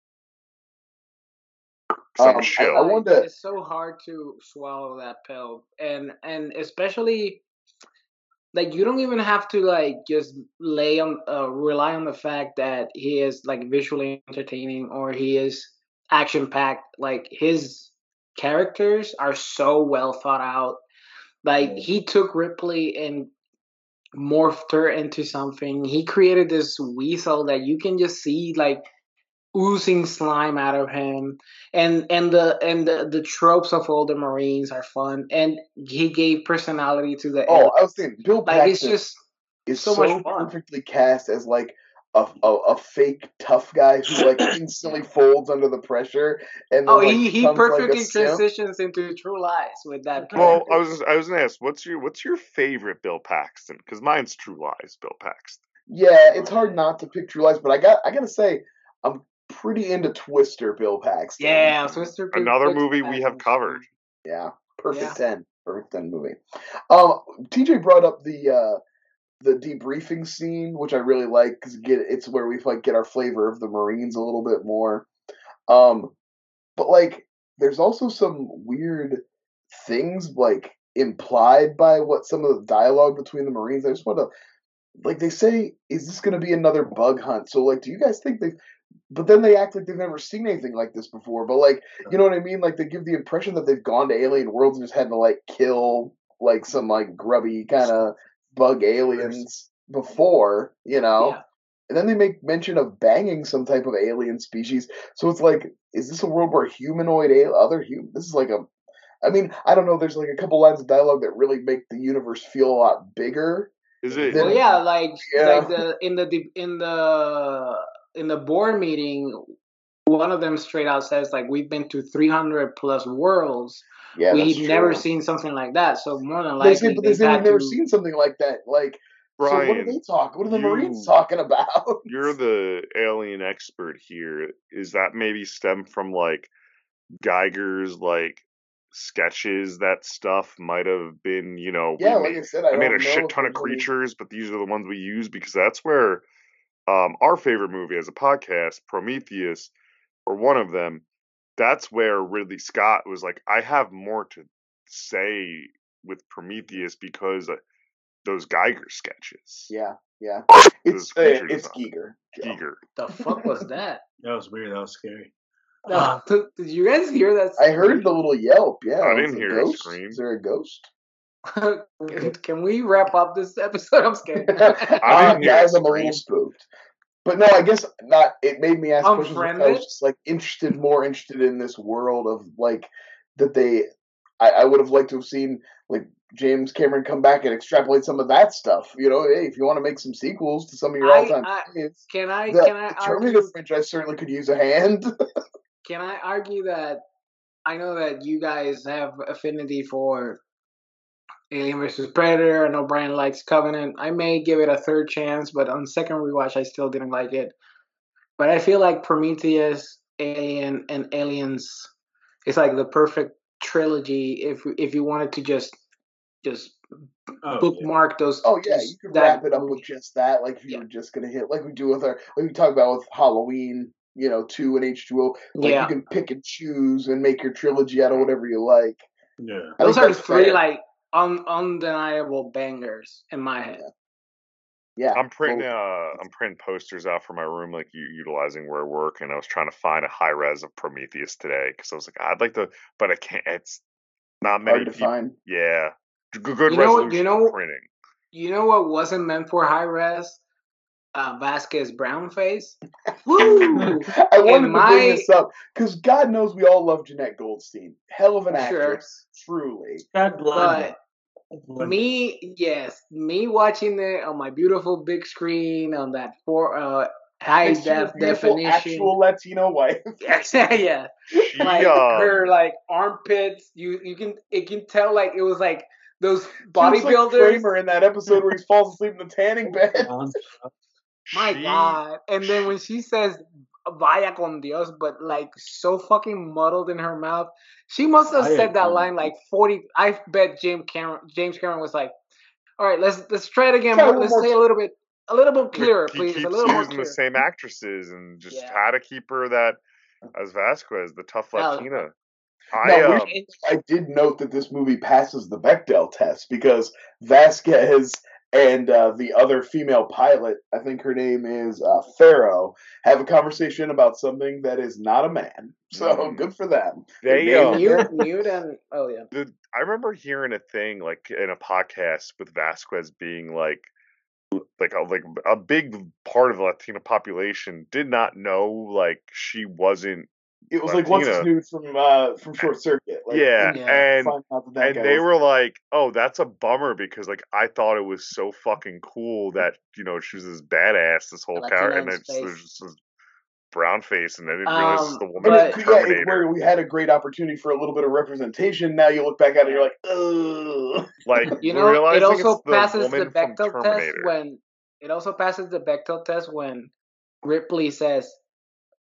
I wonder. It's so hard to swallow that pill, and especially like you don't even have to like just rely on the fact that he is like visually entertaining or he is action packed. Like his characters are so well thought out. Like he took Ripley and morphed her into something. He created this weasel that you can just see like oozing slime out of him, and the tropes of all the Marines are fun, and he gave personality to the. I was thinking Bill Paxton it's just is so much fun. Perfectly cast as like a fake tough guy who like instantly folds under the pressure, and then, he perfectly transitions into True Lies with that character. Well, I was gonna ask, what's your favorite Bill Paxton? Because mine's True Lies, Bill Paxton. Yeah, it's hard not to pick True Lies, but I gotta say, I'm pretty into Twister, Bill Paxton. Yeah, Twister. Another movie we have covered. Yeah, perfect 10. Earth End movie. TJ brought up the debriefing scene, which I really like because it's where we like get our flavor of the Marines a little bit more. But like, there's also some weird things like implied by what some of the dialogue between the Marines. I just want to like they say, is this going to be another bug hunt? So like, do you guys think they? But then they act like they've never seen anything like this before. But like, you know what I mean? Like they give the impression that they've gone to alien worlds and just had to like kill like some like grubby kind of bug aliens before, you know. Yeah. And then they make mention of banging some type of alien species. So it's like, is this a world where humanoid other human? This is like a. I mean, I don't know. There's like a couple lines of dialogue that really make the universe feel a lot bigger. Is it? Well, yeah, like Yeah. in the board meeting, one of them straight out says like we've been to 300 plus worlds. Yeah, that's We've never true. seen something like that. So more than They likely, say, but they say we've never seen something like that. Like, so what are Brian, they talking? What are the Marines talking about? You're the alien expert here. Is that maybe stem from like Geiger's like sketches? That stuff might have been, you know, Yeah, like I said, I made don't a know shit if ton of there's any- creatures, but these are the ones we use because that's where our favorite movie as a podcast, Prometheus, or one of them, that's where Ridley Scott was like, I have more to say with Prometheus because those Geiger sketches. Yeah, yeah. Those It's creature it's design. Giger. Giger. The fuck was that? That was weird. That was scary. Did you guys hear that? I heard the little yelp. Yeah, I was didn't it hear a ghost? scream. Is there a ghost? Can we wrap up this episode? I'm scared. I didn't hear Guys, a I'm a little scream. spooked. But no, I guess not. It made me ask questions. Because I Unfriended? was just like more interested in this world of like that they. I would have liked to have seen like James Cameron come back and extrapolate some of that stuff. You know, hey, if you want to make some sequels to some of your all-time hits, Can I the Terminator argue? franchise certainly could use a hand. Can I argue that I know that you guys have affinity for Alien vs Predator. I know Brian likes Covenant. I may give it a third chance, but on second rewatch, I still didn't like it. But I feel like Prometheus, Alien, and Aliens is like the perfect trilogy if you wanted to just bookmark those. Oh yeah, you could wrap it up with just that. Like if you were just gonna hit, like we do with like we talk about with Halloween, 2 and H2O. Like you can pick and choose and make your trilogy out of whatever you like. Yeah, those are three like undeniable bangers in my head. Yeah, I'm printing posters out for my room, like utilizing where I work, and I was trying to find a high res of Prometheus today because I was like, I'd like to, but I can't. It's not many hard to people. find. Yeah, good resolution printing. You know what wasn't meant for high res? Vasquez brown face. Woo! I wanted to bring this up because God knows we all love Jeanette Goldstein. Hell of an actress, truly. But me watching it on my beautiful big screen on that high definition, actual Latino wife. Yeah, like her like armpits. You can tell like it was like those bodybuilders. Like Kramer in that episode where he falls asleep in the tanning bed. My God! And then when she says "Vaya con Dios," but like so fucking muddled in her mouth, she must have said that line like 40. I bet James Cameron was like, "All right, let's try it again. Let's say a little bit clearer, please. He A little more using clear." the same actresses and just how to keep her that as Vasquez, the tough Latina. I did note that this movie passes the Bechdel test because Vasquez and the other female pilot, I think her name is Farrow, have a conversation about something that is not a man. So good for them. Mute and oh yeah. I remember hearing a thing like in a podcast with Vasquez being like a big part of the Latino population did not know like she wasn't. It was Latina. Like what's his nude from Short Circuit. Like, and they were like, "Oh, that's a bummer," because like I thought it was so fucking cool that she was this badass this whole character, and there's just this brown face, and I didn't realize it's the woman from Terminator. Where we had a great opportunity for a little bit of representation. Now you look back at it, and you're like, ugh. Like it also passes the Bechdel test when Ripley says,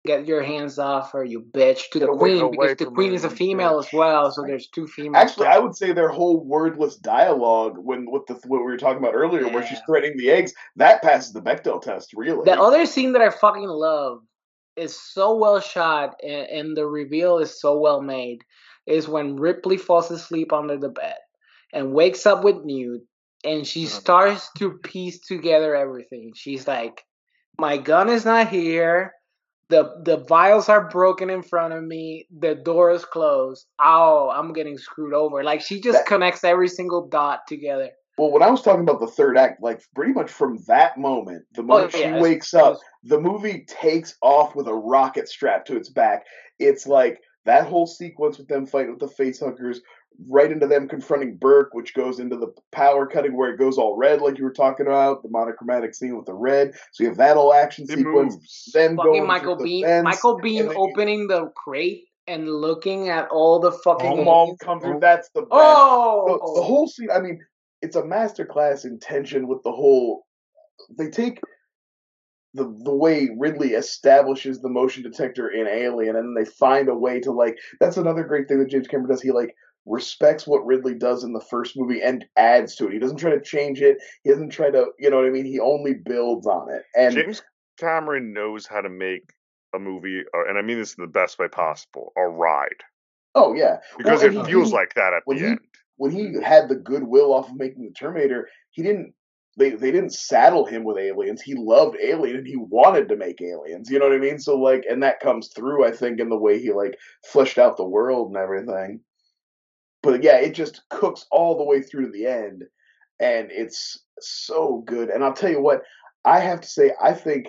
Get your hands off her, you bitch, to the Get away- queen, away because the from queen her, is a you female bitch. as well, so there's two females. Actually, I would say their whole wordless dialogue what we were talking about earlier, where she's threatening the eggs, that passes the Bechdel test, really. The other scene that I fucking love is so well shot and the reveal is so well made is when Ripley falls asleep under the bed and wakes up with Newt and she starts to piece together everything. She's like, my gun is not here. The vials are broken in front of me. The door is closed. Oh, I'm getting screwed over. Like, she just connects every single dot together. Well, when I was talking about the third act, like pretty much from that moment, the moment she wakes up, the movie takes off with a rocket strapped to its back. It's like that whole sequence with them fighting with the facehuggers, right into them confronting Burke, which goes into the power cutting where it goes all red, like you were talking about, the monochromatic scene with the red. So you have that whole action sequence. Them fucking going Michael through the Biehn. fence, Michael Biehn opening the crate and looking at all the fucking Mom come through. That's the best. Oh, the whole scene. I mean, it's a masterclass in tension with the whole. They take the way Ridley establishes the motion detector in Alien, and then they find a way to like. That's another great thing that James Cameron does. He like respects what Ridley does in the first movie and adds to it. He doesn't try to change it. He doesn't try to, you know what I mean? He only builds on it. And James Cameron knows how to make a movie, and I mean this in the best way possible, a ride. Oh yeah, because it feels like that at the end. When he had the goodwill off of making the Terminator, he didn't. They didn't saddle him with Aliens. He loved Alien and he wanted to make Aliens. You know what I mean? So like, and that comes through, I think, in the way he like fleshed out the world and everything. But yeah, it just cooks all the way through to the end, and it's so good. And I'll tell you what, I have to say, I think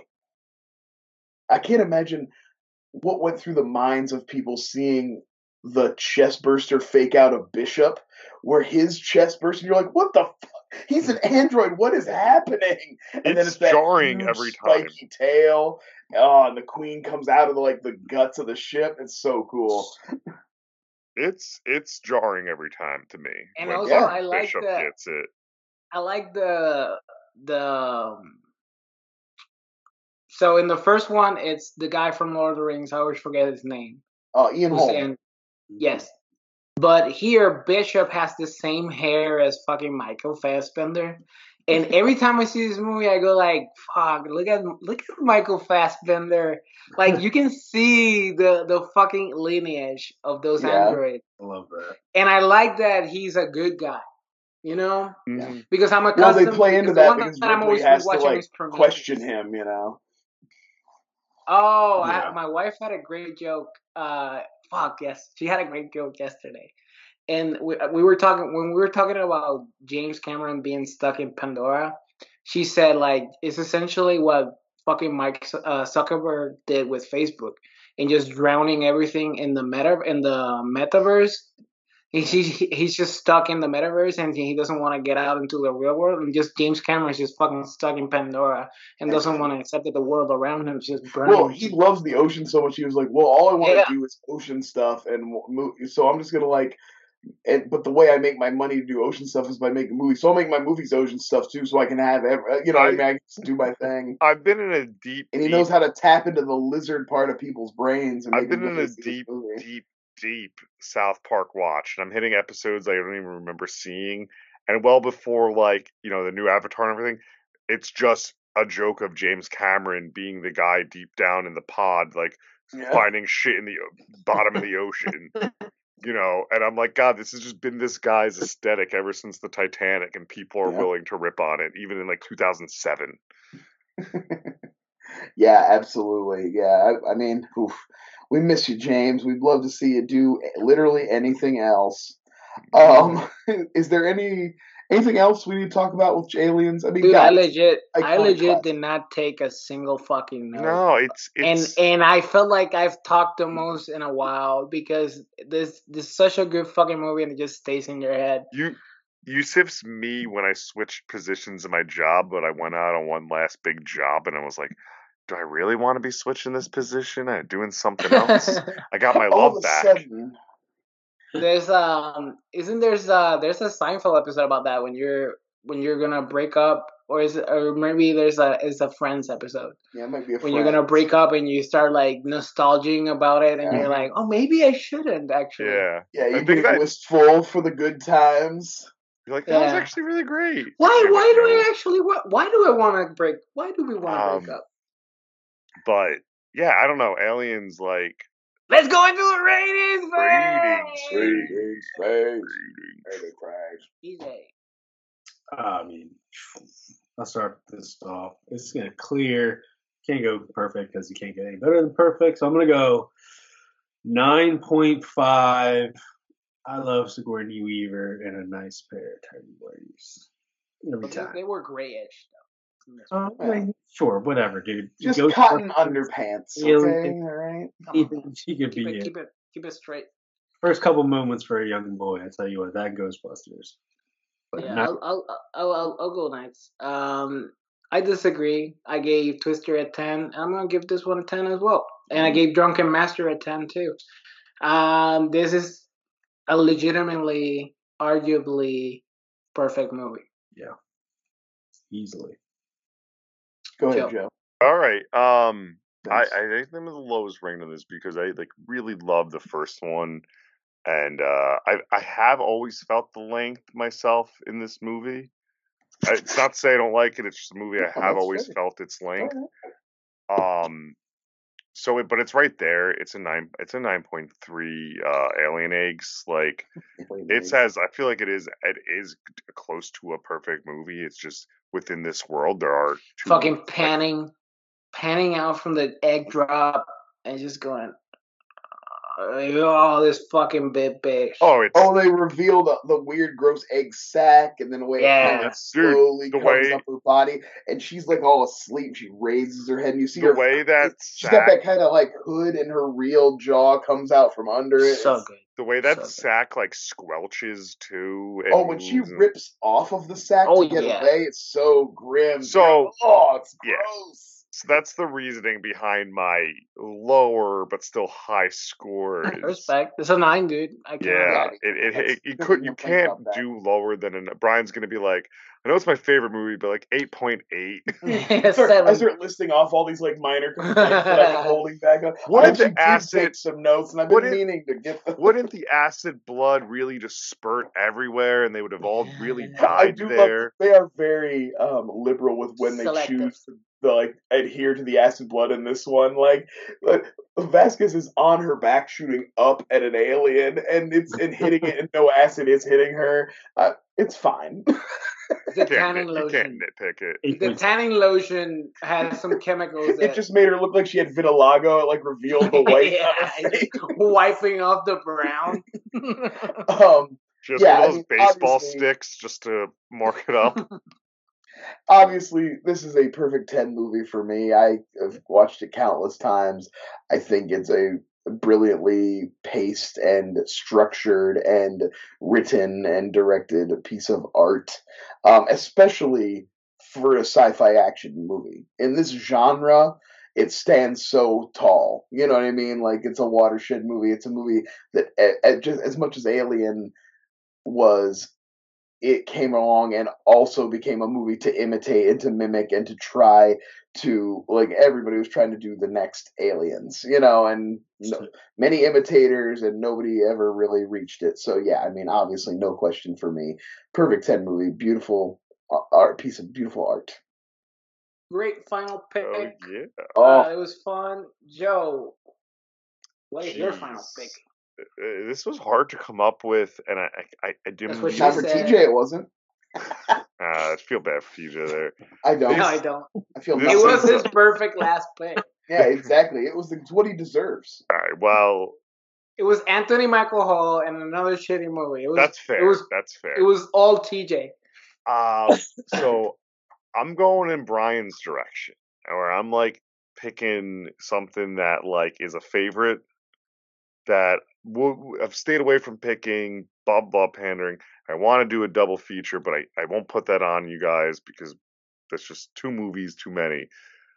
I can't imagine what went through the minds of people seeing the chest burster fake out of Bishop, where his chest burst, and you're like, what the fuck? He's an android. What is happening? And then it's that jarring huge every time. Spiky tail. Oh, and the queen comes out of the guts of the ship. It's so cool. It's jarring every time to me. And when also, I like Bishop gets it. I like the. So in the first one, it's the guy from Lord of the Rings. I always forget his name. Ian Holm. Yes. But here, Bishop has the same hair as fucking Michael Fassbender. And every time I see this movie, I go like, fuck, look at Michael Fassbender. Like, you can see the fucking lineage of those androids. I love that. And I like that he's a good guy. You know? Mm-hmm. Because I'm accustomed... Well, they play into that because Ridley has to, like, Prometheus. question him, you know? Oh, Yeah. my wife had a great joke. Yes. She had a great joke yesterday. And we were talking about James Cameron being stuck in Pandora. She said, like, it's essentially what fucking Mike Zuckerberg did with Facebook, and just drowning everything in the metaverse. He's just stuck in the metaverse, and he doesn't want to get out into the real world. And just James Cameron's just fucking stuck in Pandora and doesn't want to accept that the world around him is just burning. Well, he loves the ocean so much. He was like, well, all I want to do is ocean stuff, and so I'm just gonna like. But the way I make my money to do ocean stuff is by making movies. So I'll make my movies ocean stuff too, so I can have I can do my thing. I've been in a deep, and he knows how to tap into the lizard part of people's brains. And I've been in a deep South Park watch, and I'm hitting episodes I don't even remember seeing. And well before, like, the new Avatar and everything, it's just a joke of James Cameron being the guy deep down in the pod, like finding shit in the bottom of the ocean. And I'm like, God, this has just been this guy's aesthetic ever since the Titanic, and people are willing to rip on it, even in like 2007. Yeah, absolutely. Yeah, I mean, we miss you, James. We'd love to see you do literally anything else. Is there anything else we need to talk about with Aliens? I mean, dude, I legit did not take a single fucking note. No, it's and I felt like I've talked the most in a while because this is such a good fucking movie and it just stays in your head. Yusuf's me when I switched positions in my job, but I went out on one last big job and I was like, do I really want to be switching this position and doing something else? I got my love back. There's there's a Seinfeld episode about that when you're gonna break up or maybe it's a Friends episode. Yeah, it might be a when you're gonna break up and you start like nostalging about it, and you're like, oh, maybe I shouldn't actually. Yeah. Yeah, you get wistful for the good times. You're like, that was actually really great. Why do I actually? Why do I want to break? Why do we want to break up? But yeah, I don't know. Aliens, like. Let's go into the ratings phase. Easy. I mean, I'll start this off. It's gonna clear. Can't go perfect because you can't get any better than perfect. So I'm gonna go 9.5. I love Sigourney Weaver and a nice pair of tiny boys. Every time. They were grayish though. Sure, whatever, dude. Just cotton underpants. Okay, all right. She could be keep it straight. First couple moments for a young boy. I tell you what, that Ghostbusters. But yeah, I'll go next. I disagree. I gave Twister a 10. I'm gonna give this one a 10 as well, and I gave Drunken Master a 10 too. This is a legitimately, arguably perfect movie. Yeah, easily. Go ahead, Joe. All right. I think them the lowest ranked on this because I really love the first one, and I have always felt the length myself in this movie. It's not to say I don't like it. It's just a movie I have always felt its length. But it's right there. It's a 9.3 Alien Eggs. Like it says, I feel like it is close to a perfect movie. It's just within this world there are two fucking panning out from the egg drop and just going, oh, this fucking bitch. Oh, they reveal the weird, gross egg sack, and then the way it kind of slowly comes up her body, and she's like all asleep. She raises her head, and you see her. Way that she's got that kind of like hood, and her real jaw comes out from under it. So good. The way that sack like squelches too. When she rips off of the sack to get away, it's so grim. It's gross. So that's the reasoning behind my lower but still high score. Respect. It's a 9, dude. You can't do lower than Brian's gonna be like, I know it's my favorite movie, but like 8.8. I start listing off all these like minor complaints that I've been holding back up. Take some notes, and I've been meaning to get them. Wouldn't the acid blood really just spurt everywhere, and they would have all really died there? They are very liberal with when they choose to adhere to the acid blood in this one. Like Vasquez is on her back shooting up at an alien and hitting it, and no acid is hitting her. It's fine. The tanning lotion. You can't nitpick it. The tanning lotion had some chemicals. It just made her look like she had vitiligo. It like revealed the white. Wiping off the brown. Just one of those baseball sticks just to mark it up. Obviously, this is a perfect 10 movie for me. I have watched it countless times. I think it's a brilliantly paced and structured and written and directed piece of art, especially for a sci-fi action movie. In this genre, it stands so tall. You know what I mean? Like, it's a watershed movie. It's a movie that, just as much as Alien was, it came along and also became a movie to imitate and to mimic and to try to, like, everybody was trying to do the next Aliens, and many imitators, and nobody ever really reached it. So yeah, I mean, obviously, no question for me. Perfect 10 movie, beautiful art, piece of beautiful art. Great final pick. It was fun. Joe, what is your final pick? This was hard to come up with, and I didn't. Not for TJ, it wasn't. I feel bad for TJ there. I don't. No, I don't. I feel. It was his perfect last pick. Yeah, exactly. It's what he deserves. All right. Well, it was Anthony Michael Hall and another shitty movie. That's fair. That's fair. It was all TJ. So I'm going in Brian's direction, where I'm like picking something that like is a favorite that I've stayed away from picking. Bob pandering. I want to do a double feature, but I won't put that on you guys because that's just 2 movies too many.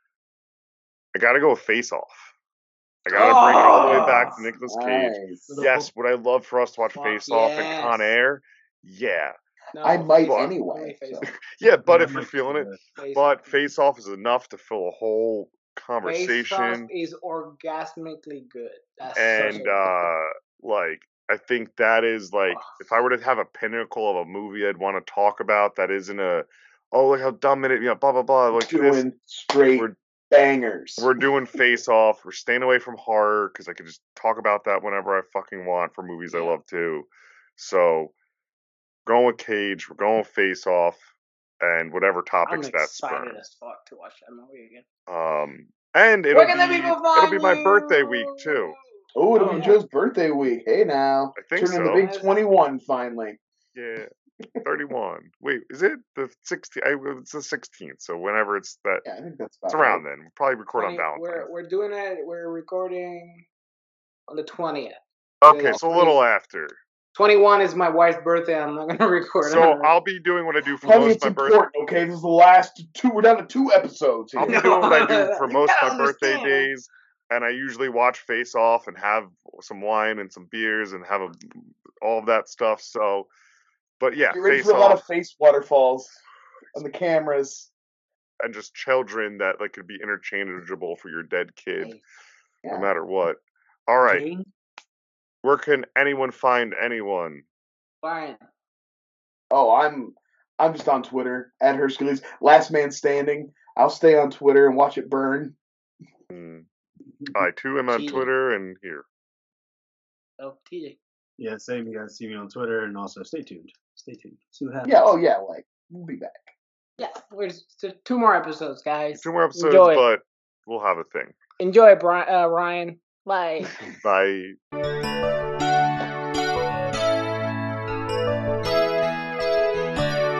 I gotta go with Face Off. I gotta bring it all the way back to Nicolas Cage. Yes, would I love for us to watch Face Off and Con Air? Yeah. No, I might But- anyway. Face So. Off. Yeah, but Yeah, if I you're might feeling it, Face but Off. Face Off is enough to fill a whole Face Off conversation. is orgasmically good. That's And such a like I think that is like if I were to have a pinnacle of a movie I'd want to talk about that isn't a look how dumb it is, blah blah blah like Doing straight bangers. we're doing Face Off. We're staying away from horror because I could just talk about that whenever I fucking want for movies I love too. So going with Cage, we're going with Face Off, and whatever I'm topics that excited spurn. as fuck to watch that movie again. And Where it'll can the people find be my you? birthday week too. Oh, it'll be Joe's birthday week. Hey now. I think Turning so. the big 21 finally. Yeah. 31. Wait, is it the 16th? It's the 16th. So whenever it's that, Yeah, I think that's it's about around right. then. We'll probably record on 20 Valentine's. We're doing it. We're recording on the 20th. Okay, so a little after. 21 is my wife's birthday. I'm not gonna record. So on her. I'll be doing what I do for Honey, most it's of my birthday. important, okay? This is the last two. We're down to 2 episodes here. I'll be doing what I do for You most of gotta my birthday understand. days, and I usually watch Face Off and have some wine and some beers and have all of that stuff. So, but yeah, Get ready Face for a lot Off of face waterfalls on the cameras. and just children that like could be interchangeable for your dead kid, Yeah. no matter what. All right, Jane? where can anyone find anyone? Fine. Oh, I'm just on Twitter at Hercules. Last man standing. I'll stay on Twitter and watch it burn. I too am on Cheating. Twitter and here. Oh, TJ. Yeah, same. You guys see me on Twitter, and also stay tuned. Stay tuned. See what happens. Yeah, oh yeah, like we'll be back. Yeah, we're just 2 more episodes, guys. 2 more episodes, Enjoy. but we'll have a thing. Enjoy, Ryan. Bye. Bye.